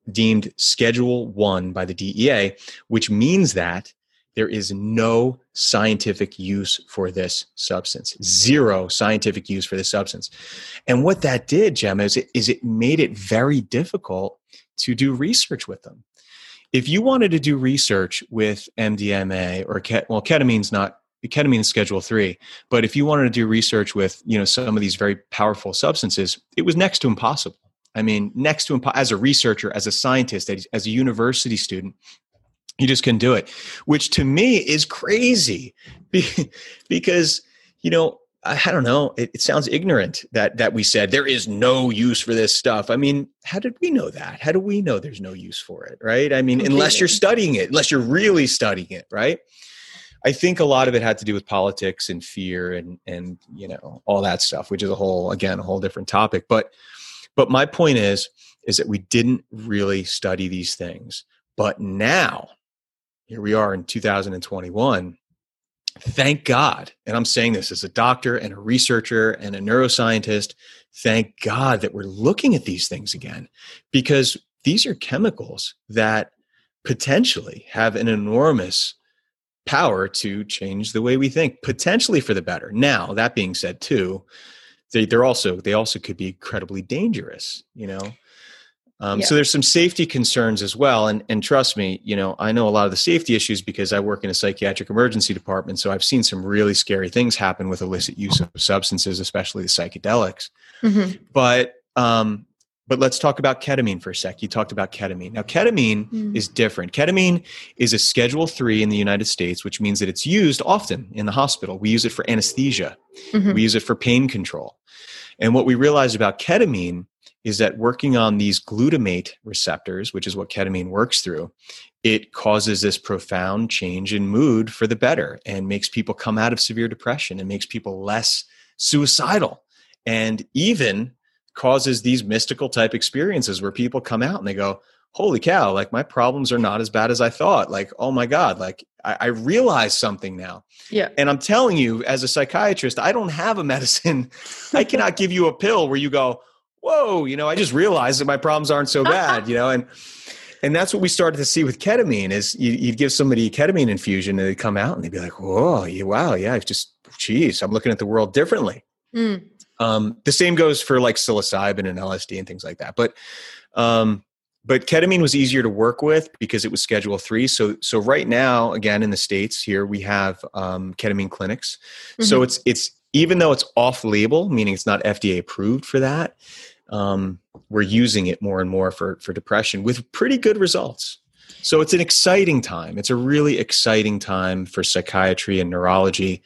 deemed Schedule 1 by the DEA, which means that there is no scientific use for this substance, zero scientific use for this substance. And what that did, Gemma, is it made it very difficult to do research with them. If you wanted to do research with MDMA or ketamine is Schedule 3, but if you wanted to do research with, some of these very powerful substances, it was next to impossible. I mean, next to as a researcher, as a scientist, as a university student, you just couldn't do it, which to me is crazy because, I don't know, it sounds ignorant that we said there is no use for this stuff. I mean, how did we know that? How do we know there's no use for it, right? I mean, unless you're studying it, unless you're really studying it, right? I think a lot of it had to do with politics and fear and all that stuff, which is a whole different topic. But my point is that we didn't really study these things. But now, here we are in 2021. Thank God, and I'm saying this as a doctor and a researcher and a neuroscientist, thank God that we're looking at these things again, because these are chemicals that potentially have an enormous power to change the way we think, potentially for the better. Now, that being said, too, they also could be incredibly dangerous, So there's some safety concerns as well. And trust me, I know a lot of the safety issues because I work in a psychiatric emergency department. So I've seen some really scary things happen with illicit use of substances, especially the psychedelics. Mm-hmm. But let's talk about ketamine for a sec. You talked about ketamine. Now, ketamine is different. Ketamine is a Schedule 3 in the United States, which means that it's used often in the hospital. We use it for anesthesia. Mm-hmm. We use it for pain control. And what we realized about ketamine is that working on these glutamate receptors, which is what ketamine works through, it causes this profound change in mood for the better and makes people come out of severe depression and makes people less suicidal and even causes these mystical type experiences where people come out and they go, holy cow, like my problems are not as bad as I thought. Like, oh my God, like I realize something now. Yeah. And I'm telling you, as a psychiatrist, I don't have a medicine. I cannot give you a pill where you go, whoa, I just realized that my problems aren't so bad, and that's what we started to see with ketamine is you'd give somebody a ketamine infusion and they'd come out and they'd be like, whoa, wow, yeah, I'm looking at the world differently. The same goes for like psilocybin and LSD and things like that. But ketamine was easier to work with because it was Schedule 3. So right now, again, in the States here, we have ketamine clinics. Mm-hmm. So it's even though it's off label, meaning it's not FDA approved for that, we're using it more and more for depression with pretty good results. So it's an exciting time. It's a really exciting time for psychiatry and neurology,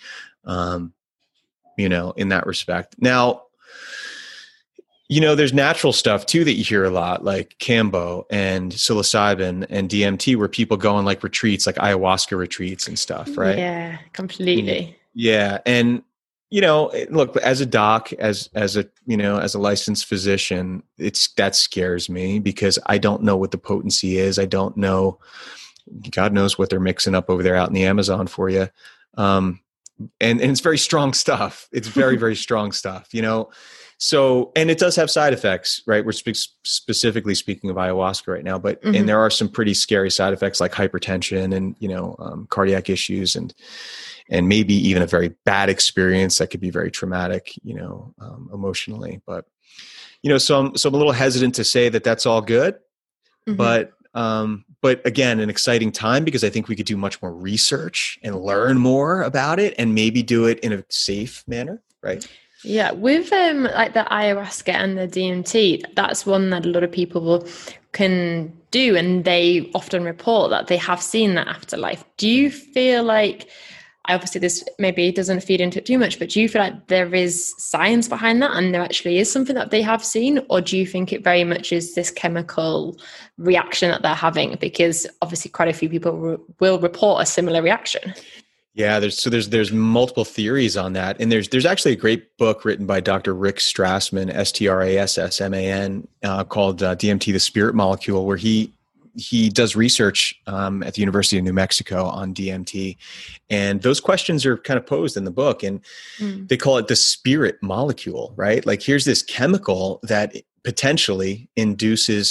in that respect. Now, there's natural stuff too that you hear a lot, like Kambo and psilocybin and DMT, where people go on like retreats, like ayahuasca retreats and stuff, right? Yeah, completely. Yeah. And, look, as a doc, as a licensed physician, that scares me because I don't know what the potency is. I don't know, God knows what they're mixing up over there out in the Amazon for you. And it's very strong stuff. It's very, very strong stuff, So, and it does have side effects, right? We're specifically speaking of ayahuasca right now, but, and there are some pretty scary side effects like hypertension and, cardiac issues and maybe even a very bad experience that could be very traumatic, emotionally. But, so I'm a little hesitant to say that that's all good, but again, an exciting time because I think we could do much more research and learn more about it and maybe do it in a safe manner, right? Yeah, with like the ayahuasca and the DMT, that's one that a lot of people can do, and they often report that they have seen that afterlife. Do you feel like, obviously this maybe doesn't feed into it too much, but do you feel like there is science behind that and there actually is something that they have seen, or do you think it very much is this chemical reaction that they're having? Because obviously quite a few people will report a similar reaction. Yeah, there's multiple theories on that, and there's actually a great book written by Dr. Rick Strassman, Strassman, called DMT: The Spirit Molecule, where he does research at the University of New Mexico on DMT, and those questions are kind of posed in the book, and they call it the spirit molecule, right? Like here's this chemical that potentially induces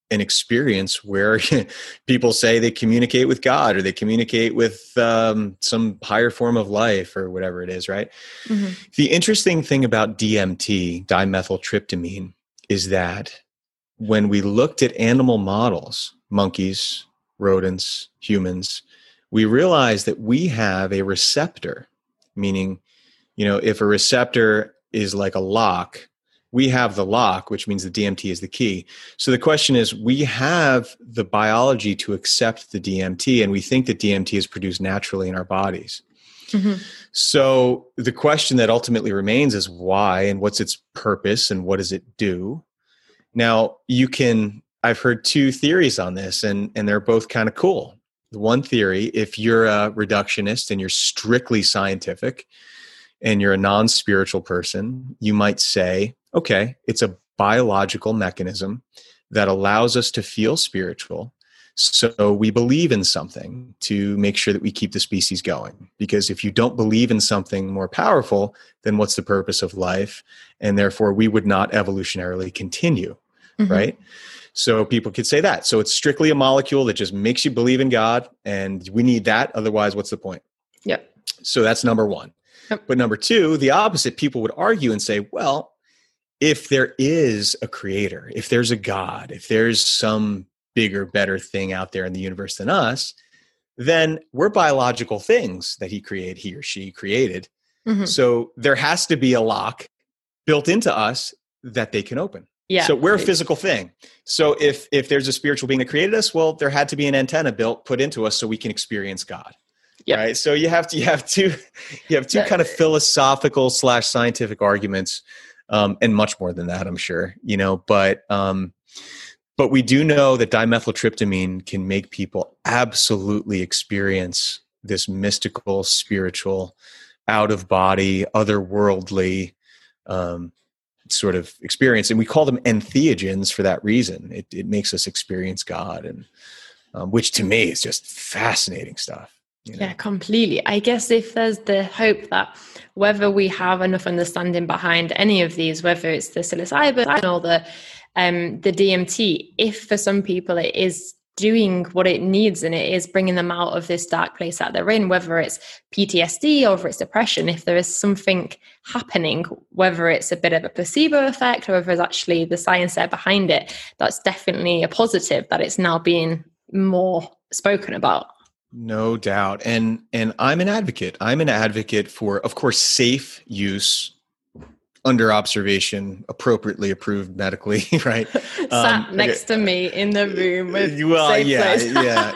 an experience where people say they communicate with God or they communicate with some higher form of life or whatever it is, right? Mm-hmm. The interesting thing about DMT, dimethyltryptamine, is that when we looked at animal models, monkeys, rodents, humans, we realized that we have a receptor, meaning, if a receptor is like a lock, we have the lock, which means the DMT is the key. So the question is, we have the biology to accept the DMT, and we think that DMT is produced naturally in our bodies. Mm-hmm. So the question that ultimately remains is why, and what's its purpose, and what does it do? Now, I've heard two theories on this, and they're both kind of cool. The one theory, if you're a reductionist and you're strictly scientific and you're a non-spiritual person, you might say, okay, it's a biological mechanism that allows us to feel spiritual. So we believe in something to make sure that we keep the species going. Because if you don't believe in something more powerful, then what's the purpose of life? And therefore, we would not evolutionarily continue, mm-hmm. right? So people could say that. So it's strictly a molecule that just makes you believe in God, and we need that. Otherwise, what's the point? Yep. So that's number one. Yep. But number two, the opposite, people would argue and say, well, if there is a creator, if there's a God, if there's some bigger, better thing out there in the universe than us, then we're biological things that he or she created. Mm-hmm. So there has to be a lock built into us that they can open. Yeah. So we're a physical thing. So if there's a spiritual being that created us, well, there had to be an antenna put into us so we can experience God. Yep. Right. So you have two kind of philosophical / scientific arguments, and much more than that, I'm sure, but we do know that dimethyltryptamine can make people absolutely experience this mystical, spiritual, out of body, otherworldly, sort of experience. And we call them entheogens for that reason. It makes us experience God, and which to me is just fascinating stuff. Yeah, completely. I guess if there's the hope that whether we have enough understanding behind any of these, whether it's the psilocybin or the DMT, if for some people it is doing what it needs and it is bringing them out of this dark place that they're in, whether it's PTSD or whether it's depression, if there is something happening, whether it's a bit of a placebo effect or whether it's actually the science there behind it, that's definitely a positive that it's now being more spoken about. No doubt. And I'm an advocate. I'm an advocate for, of course, safe use under observation, appropriately approved medically, right? Sat next to me in the room with safe place.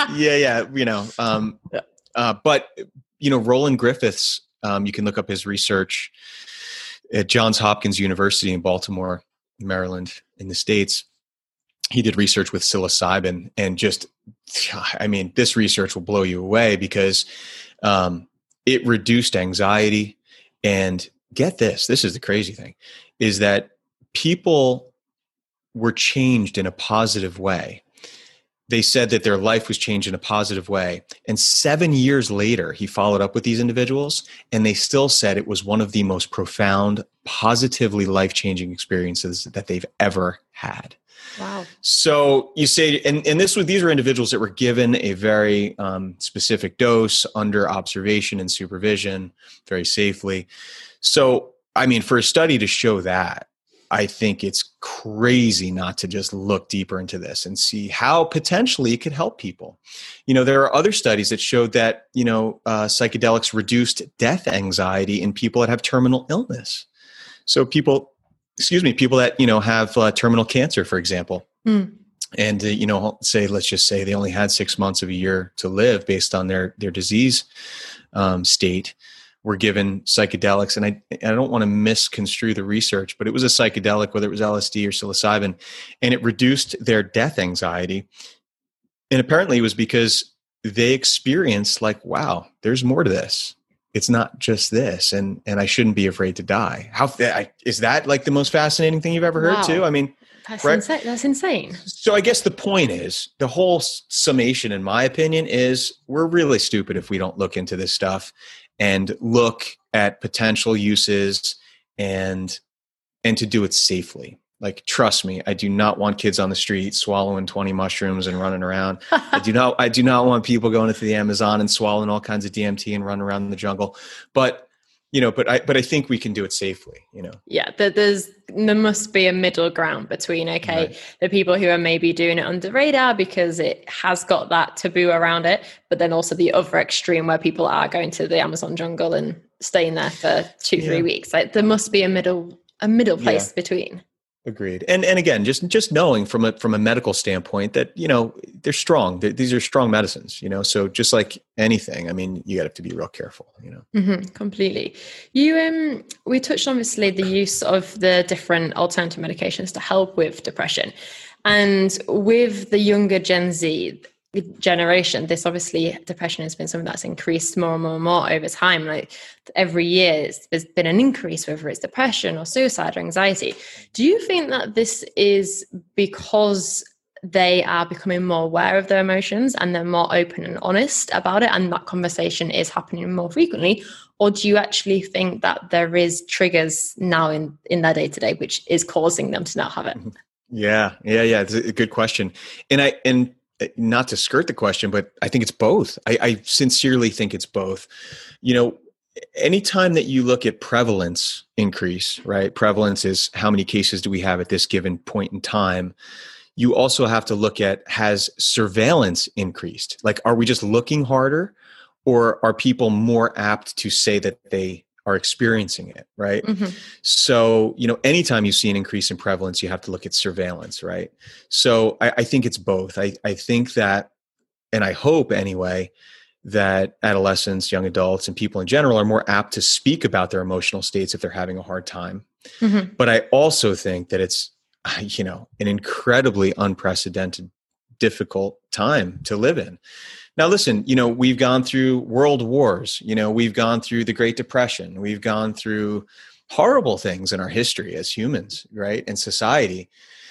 But Roland Griffiths, you can look up his research at Johns Hopkins University in Baltimore, Maryland, in the States. He did research with psilocybin, and this research will blow you away because it reduced anxiety. And get this is the crazy thing, is that people were changed in a positive way. They said that their life was changed in a positive way. And 7 years later, he followed up with these individuals, and they still said it was one of the most profound, positively life-changing experiences that they've ever had. Wow. So you say, and these were individuals that were given a very specific dose under observation and supervision very safely. So, for a study to show that, I think it's crazy not to just look deeper into this and see how potentially it could help people. There are other studies that showed that, psychedelics reduced death anxiety in people that have terminal illness. So people that, have terminal cancer, for example, and, let's just say they only had 6 months of a year to live based on their disease state, were given psychedelics. And I don't want to misconstrue the research, but it was a psychedelic, whether it was LSD or psilocybin, and it reduced their death anxiety. And apparently it was because they experienced wow, there's more to this. It's not just this, and I shouldn't be afraid to die. Is that the most fascinating thing you've ever heard too? That's insane. So I guess the point is, the whole summation, in my opinion, is we're really stupid if we don't look into this stuff and look at potential uses and to do it safely. Like, trust me, I do not want kids on the street swallowing 20 mushrooms and running around. I do not want people going into the Amazon and swallowing all kinds of DMT and running around in the jungle. But, but I think we can do it safely, Yeah, there must be a middle ground between, Right. the people who are maybe doing it under radar because it has got that taboo around it, but then also the other extreme where people are going to the Amazon jungle and staying there for 3 weeks. Like, there must be a middle place between. Agreed. And again, just knowing from a medical standpoint that, they're strong. These are strong medicines, so just like anything, I mean, you have to be real careful, Completely. We touched obviously the use of the different alternative medications to help with depression. And with the younger Gen Z generation, this obviously depression has been something that's increased more and more and more over time. Like, every year there's been an increase, whether it's depression or suicide or anxiety. Do you think that this is because they are becoming more aware of their emotions and they're more open and honest about it, and that conversation is happening more frequently? Or do you actually think that there is triggers now in their day-to-day which is causing them to not have it? Yeah. It's a good question. And not to skirt the question, but I think it's both. I sincerely think it's both. Anytime that you look at prevalence increase, right? Prevalence is how many cases do we have at this given point in time. You also have to look at, has surveillance increased? Like, are we just looking harder, or are people more apt to say that they are experiencing it, right? Mm-hmm. So, anytime you see an increase in prevalence, you have to look at surveillance, right? So I think it's both. I think that, and I hope anyway, that adolescents, young adults, and people in general are more apt to speak about their emotional states if they're having a hard time. Mm-hmm. But I also think that it's, an incredibly unprecedented, difficult time to live in. Now, listen, we've gone through world wars, we've gone through the Great Depression, we've gone through horrible things in our history as humans, right? And society.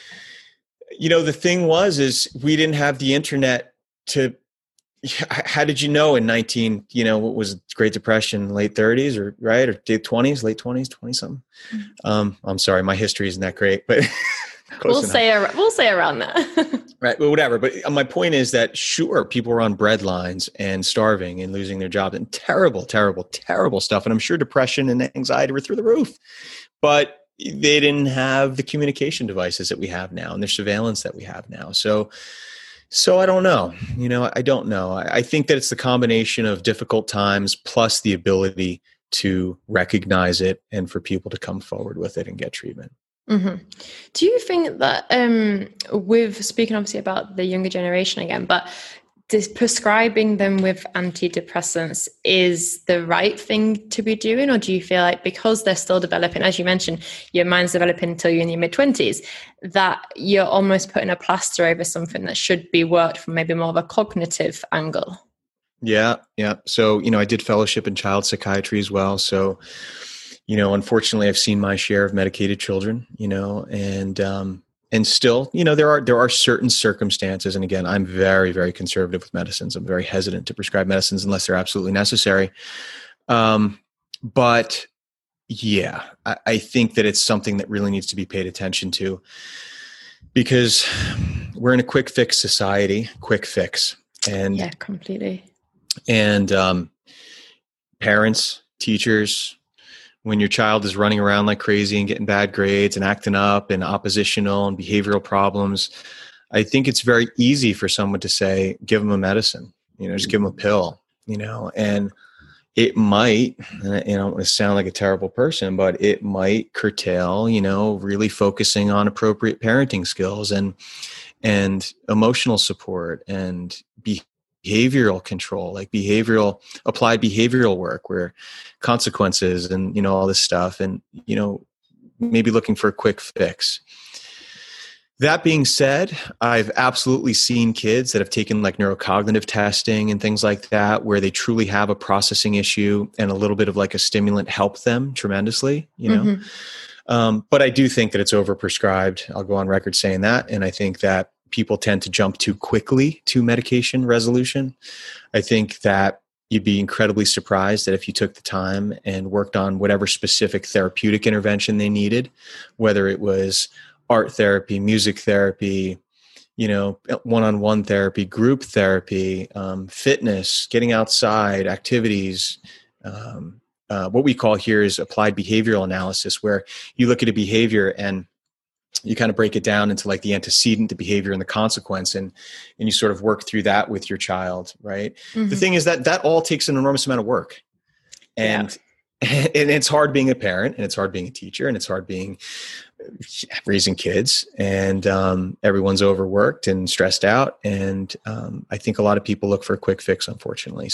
The thing is we didn't have the internet to, how did in what was Great Depression, late 30s or right? Or late 20s, 20 something. I'm sorry, my history isn't that great, but we'll say around that. Right. Well, whatever. But my point is that, sure, people were on bread lines and starving and losing their jobs and terrible, terrible, terrible stuff. And I'm sure depression and anxiety were through the roof, but they didn't have the communication devices that we have now and the surveillance that we have now. So I don't know. I don't know. I think that it's the combination of difficult times plus the ability to recognize it and for people to come forward with it and get treatment. Mm-hmm. Do you think that with speaking obviously about the younger generation again, but prescribing them with antidepressants is the right thing to be doing? Or do you feel like because they're still developing, as you mentioned, your mind's developing until you're in your mid-20s, that you're almost putting a plaster over something that should be worked from maybe more of a cognitive angle? Yeah. So, I did fellowship in child psychiatry as well. So, unfortunately, I've seen my share of medicated children, and still, there are certain circumstances. And again, I'm very, very conservative with medicines. I'm very hesitant to prescribe medicines unless they're absolutely necessary. But yeah, I think that it's something that really needs to be paid attention to, because we're in a quick fix society, and yeah, completely. And parents, teachers, when your child is running around like crazy and getting bad grades and acting up and oppositional and behavioral problems, I think it's very easy for someone to say, give them a medicine, just give them a pill, and it might, and I don't want to sound like a terrible person, but it might curtail, really focusing on appropriate parenting skills and emotional support and behavioral control, like applied behavioral work where consequences and, all this stuff, and, maybe looking for a quick fix. That being said, I've absolutely seen kids that have taken like neurocognitive testing and things like that, where they truly have a processing issue and a little bit of like a stimulant help them tremendously, but I do think that it's overprescribed. I'll go on record saying that. And I think that people tend to jump too quickly to medication resolution. I think that you'd be incredibly surprised that if you took the time and worked on whatever specific therapeutic intervention they needed, whether it was art therapy, music therapy, one-on-one therapy, group therapy, fitness, getting outside, activities. What we call here is applied behavioral analysis, where you look at a behavior and you kind of break it down into like the antecedent, the behavior, and the consequence, and you sort of work through that with your child, right? Mm-hmm. The thing is that all takes an enormous amount of work, and it's hard being a parent, and it's hard being a teacher, and it's hard raising kids, and everyone's overworked and stressed out, and I think a lot of people look for a quick fix, unfortunately.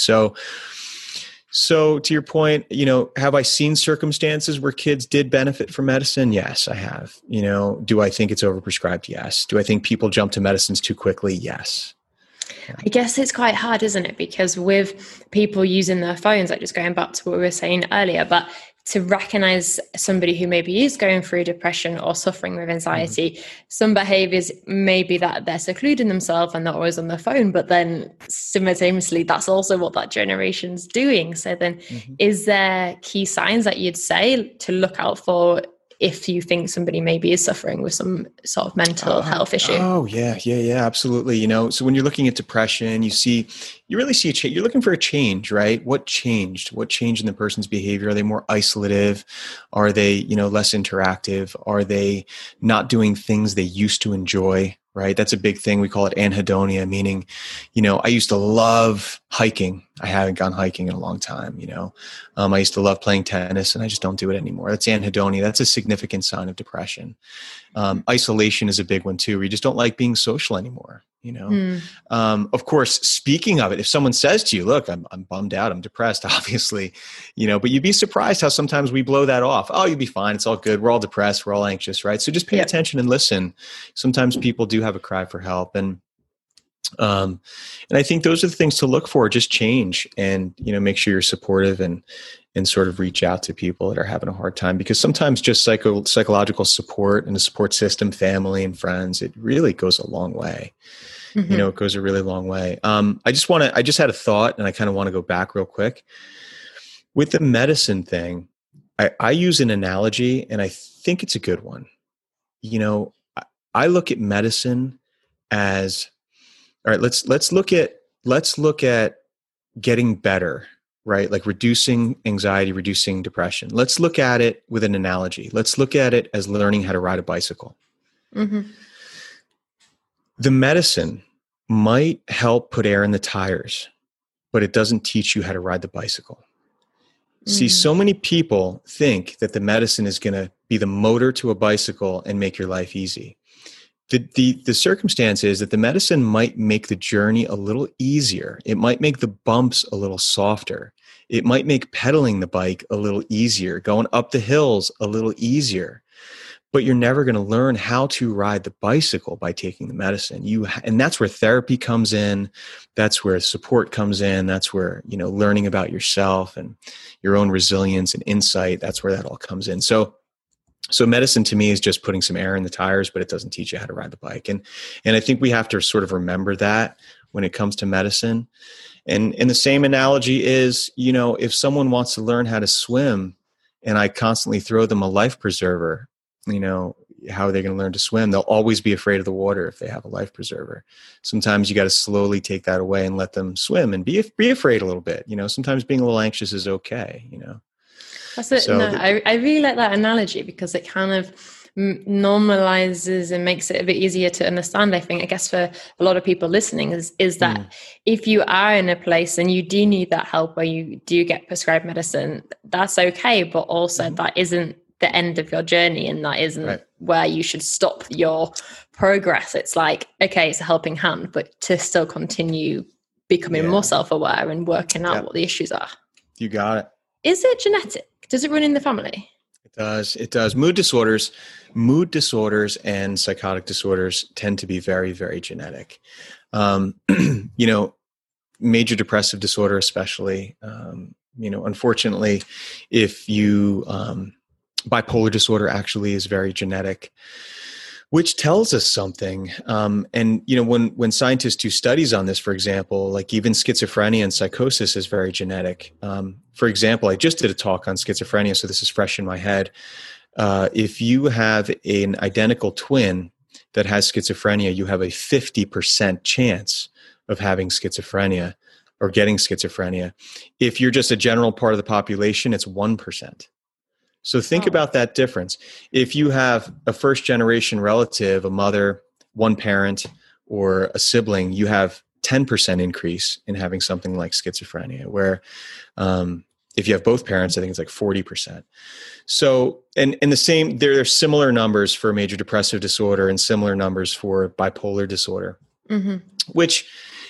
So to your point, have I seen circumstances where kids did benefit from medicine? Yes, I have. Do I think it's overprescribed? Yes. Do I think people jump to medicines too quickly? Yes. I guess it's quite hard, isn't it? Because with people using their phones, like just going back to what we were saying earlier, but to recognize somebody who maybe is going through depression or suffering with anxiety, some behaviors may be that they're secluding themselves and they're always on their phone, but then simultaneously, that's also what that generation's doing. So then is there key signs that you'd say to look out for if you think somebody maybe is suffering with some sort of mental health issue? Oh, yeah, absolutely. So when you're looking at depression, you really see a change. You're looking for a change, right? What changed? What changed in the person's behavior? Are they more isolative? Are they, less interactive? Are they not doing things they used to enjoy? Right? That's a big thing. We call it anhedonia, meaning, I used to love hiking. I haven't gone hiking in a long time. I used to love playing tennis, and I just don't do it anymore. That's anhedonia. That's a significant sign of depression. Isolation is a big one too, where you just don't like being social anymore. Of course, speaking of it, if someone says to you, look, I'm bummed out, I'm depressed, obviously, but you'd be surprised how sometimes we blow that off. Oh, you'll be fine. It's all good. We're all depressed. We're all anxious, right? So just pay attention and listen. Sometimes people do have a cry for help. And I think those are the things to look for. Just change and, make sure you're supportive and sort of reach out to people that are having a hard time, because sometimes just psychological support and a support system, family and friends, it really goes a long way. It goes a really long way. I just had a thought, and I kind of want to go back real quick with the medicine thing. I use an analogy, and I think it's a good one. I look at medicine as, all right, let's look at getting better, right? Like reducing anxiety, reducing depression. Let's look at it with an analogy. Let's look at it as learning how to ride a bicycle. The medicine might help put air in the tires, but it doesn't teach you how to ride the bicycle. See, so many people think that the medicine is going to be the motor to a bicycle and make your life easy. The circumstance is that the medicine might make the journey a little easier. It might make the bumps a little softer. It might make pedaling the bike a little easier, going up the hills a little easier. But you're never going to learn how to ride the bicycle by taking the medicine. And that's where therapy comes in. That's where support comes in. That's where, learning about yourself and your own resilience and insight, that's where that all comes in. So medicine to me is just putting some air in the tires, but it doesn't teach you how to ride the bike. And I think we have to sort of remember that when it comes to medicine. And the same analogy is, if someone wants to learn how to swim and I constantly throw them a life preserver, how are they going to learn to swim? They'll always be afraid of the water if they have a life preserver. Sometimes you got to slowly take that away and let them swim and be afraid a little bit. Sometimes being a little anxious is okay, That's it. So I really like that analogy because it kind of normalizes and makes it a bit easier to understand. I guess for a lot of people listening is that if you are in a place and you do need that help where you do get prescribed medicine, that's okay. But also that isn't the end of your journey, and that isn't where you should stop your progress. It's like, okay, it's a helping hand, but to still continue becoming more self-aware and working out what the issues are. You got it. Is it genetic? Does it run in the family? It does. Mood disorders and psychotic disorders tend to be very, very genetic. Major depressive disorder, especially, unfortunately, if you, bipolar disorder actually is very genetic, which tells us something. And when scientists do studies on this, for example, like even schizophrenia and psychosis is very genetic. For example, I just did a talk on schizophrenia, so this is fresh in my head. if you have an identical twin that has schizophrenia, you have a 50% chance of having schizophrenia or getting schizophrenia. If you're just a general part of the population, it's 1%. So think about that difference. If you have a first generation relative, a mother, one parent, or a sibling, you have 10% increase in having something like schizophrenia, where if you have both parents, I think it's like 40%. So, and the same, there are similar numbers for major depressive disorder and similar numbers for bipolar disorder, which,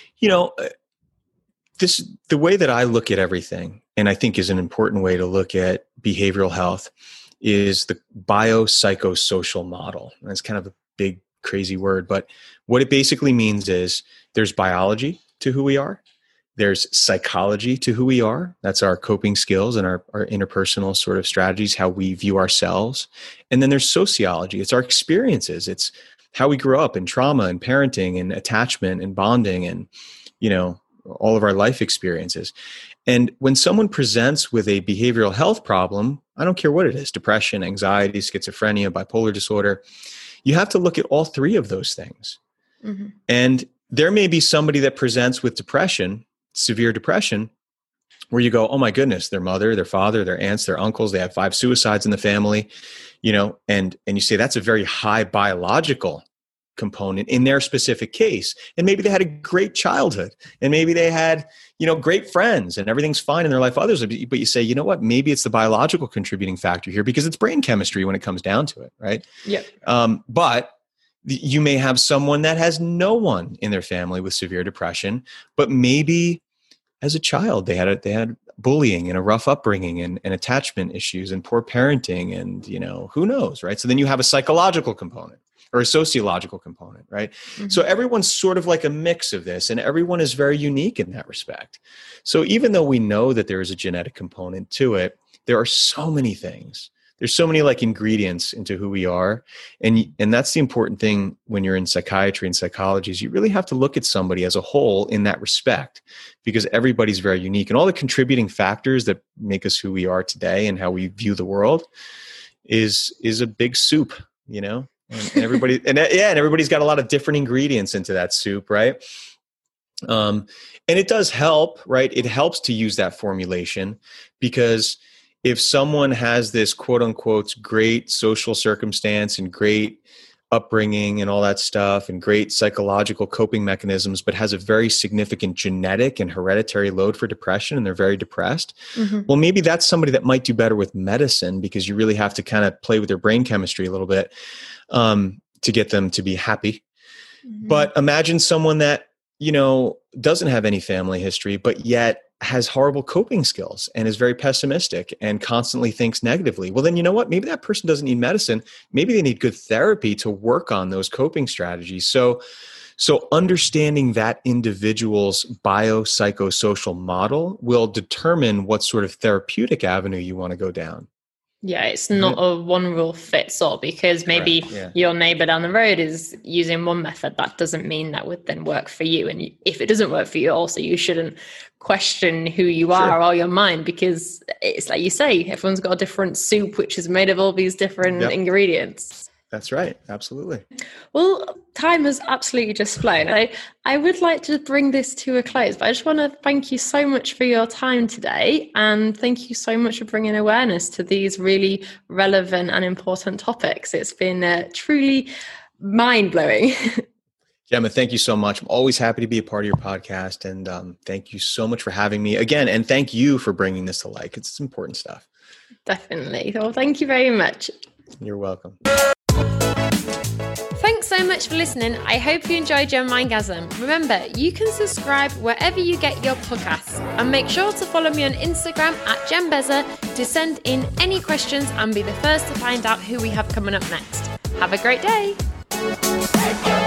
the way that I look at everything, and I think is an important way to look at behavioral health, is the biopsychosocial model. And it's kind of a big, crazy word, but what it basically means is there's biology to who we are. There's psychology to who we are. That's our coping skills and our interpersonal sort of strategies, how we view ourselves. And then there's sociology. It's our experiences. It's how we grew up, and trauma and parenting and attachment and bonding and, all of our life experiences. And when someone presents with a behavioral health problem, I don't care what it is, depression, anxiety, schizophrenia, bipolar disorder, you have to look at all three of those things. And there may be somebody that presents with depression, severe depression, where you go, oh my goodness, their mother, their father, their aunts, their uncles, they have 5 suicides in the family, and you say that's a very high biological component in their specific case. And maybe they had a great childhood, and maybe they had, great friends, and everything's fine in their life. Others, but you say, you know what, maybe it's the biological contributing factor here, because it's brain chemistry when it comes down to it. Right. Yeah. But you may have someone that has no one in their family with severe depression, but maybe as a child, they had bullying and a rough upbringing and attachment issues and poor parenting, and, who knows, right? So then you have a psychological component or a sociological component, right? So everyone's sort of like a mix of this, and everyone is very unique in that respect. So even though we know that there is a genetic component to it, there are so many things. There's so many like ingredients into who we are. And that's the important thing when you're in psychiatry and psychology, is you really have to look at somebody as a whole in that respect, because everybody's very unique, and all the contributing factors that make us who we are today and how we view the world is a big soup, and everybody, and everybody's got a lot of different ingredients into that soup. Right. And it does help, right? It helps to use that formulation, because if someone has this quote unquote great social circumstance and great upbringing and all that stuff and great psychological coping mechanisms, but has a very significant genetic and hereditary load for depression, and they're very depressed, well, maybe that's somebody that might do better with medicine, because you really have to kind of play with their brain chemistry a little bit to get them to be happy. But imagine someone that, doesn't have any family history, but yet has horrible coping skills and is very pessimistic and constantly thinks negatively. Well, then you know what? Maybe that person doesn't need medicine. Maybe they need good therapy to work on those coping strategies. So understanding that individual's biopsychosocial model will determine what sort of therapeutic avenue you want to go down. Yeah, it's not a one rule fits all, because maybe your neighbor down the road is using one method. That doesn't mean that would then work for you. And if it doesn't work for you, also, you shouldn't question who you are or your mind, because it's like you say, everyone's got a different soup, which is made of all these different ingredients. That's right. Absolutely. Well, time has absolutely just flown. I would like to bring this to a close, but I just want to thank you so much for your time today. And thank you so much for bringing awareness to these really relevant and important topics. It's been truly mind-blowing. Gemma, thank you so much. I'm always happy to be a part of your podcast. And thank you so much for having me again. And thank you for bringing this to light. It's important stuff. Definitely. Well, thank you very much. You're welcome. Thanks so much for listening. I hope you enjoyed your Mindgasm. Remember, you can subscribe wherever you get your podcasts, and make sure to follow me on Instagram @JemBeza to send in any questions and be the first to find out who we have coming up next. Have a great day.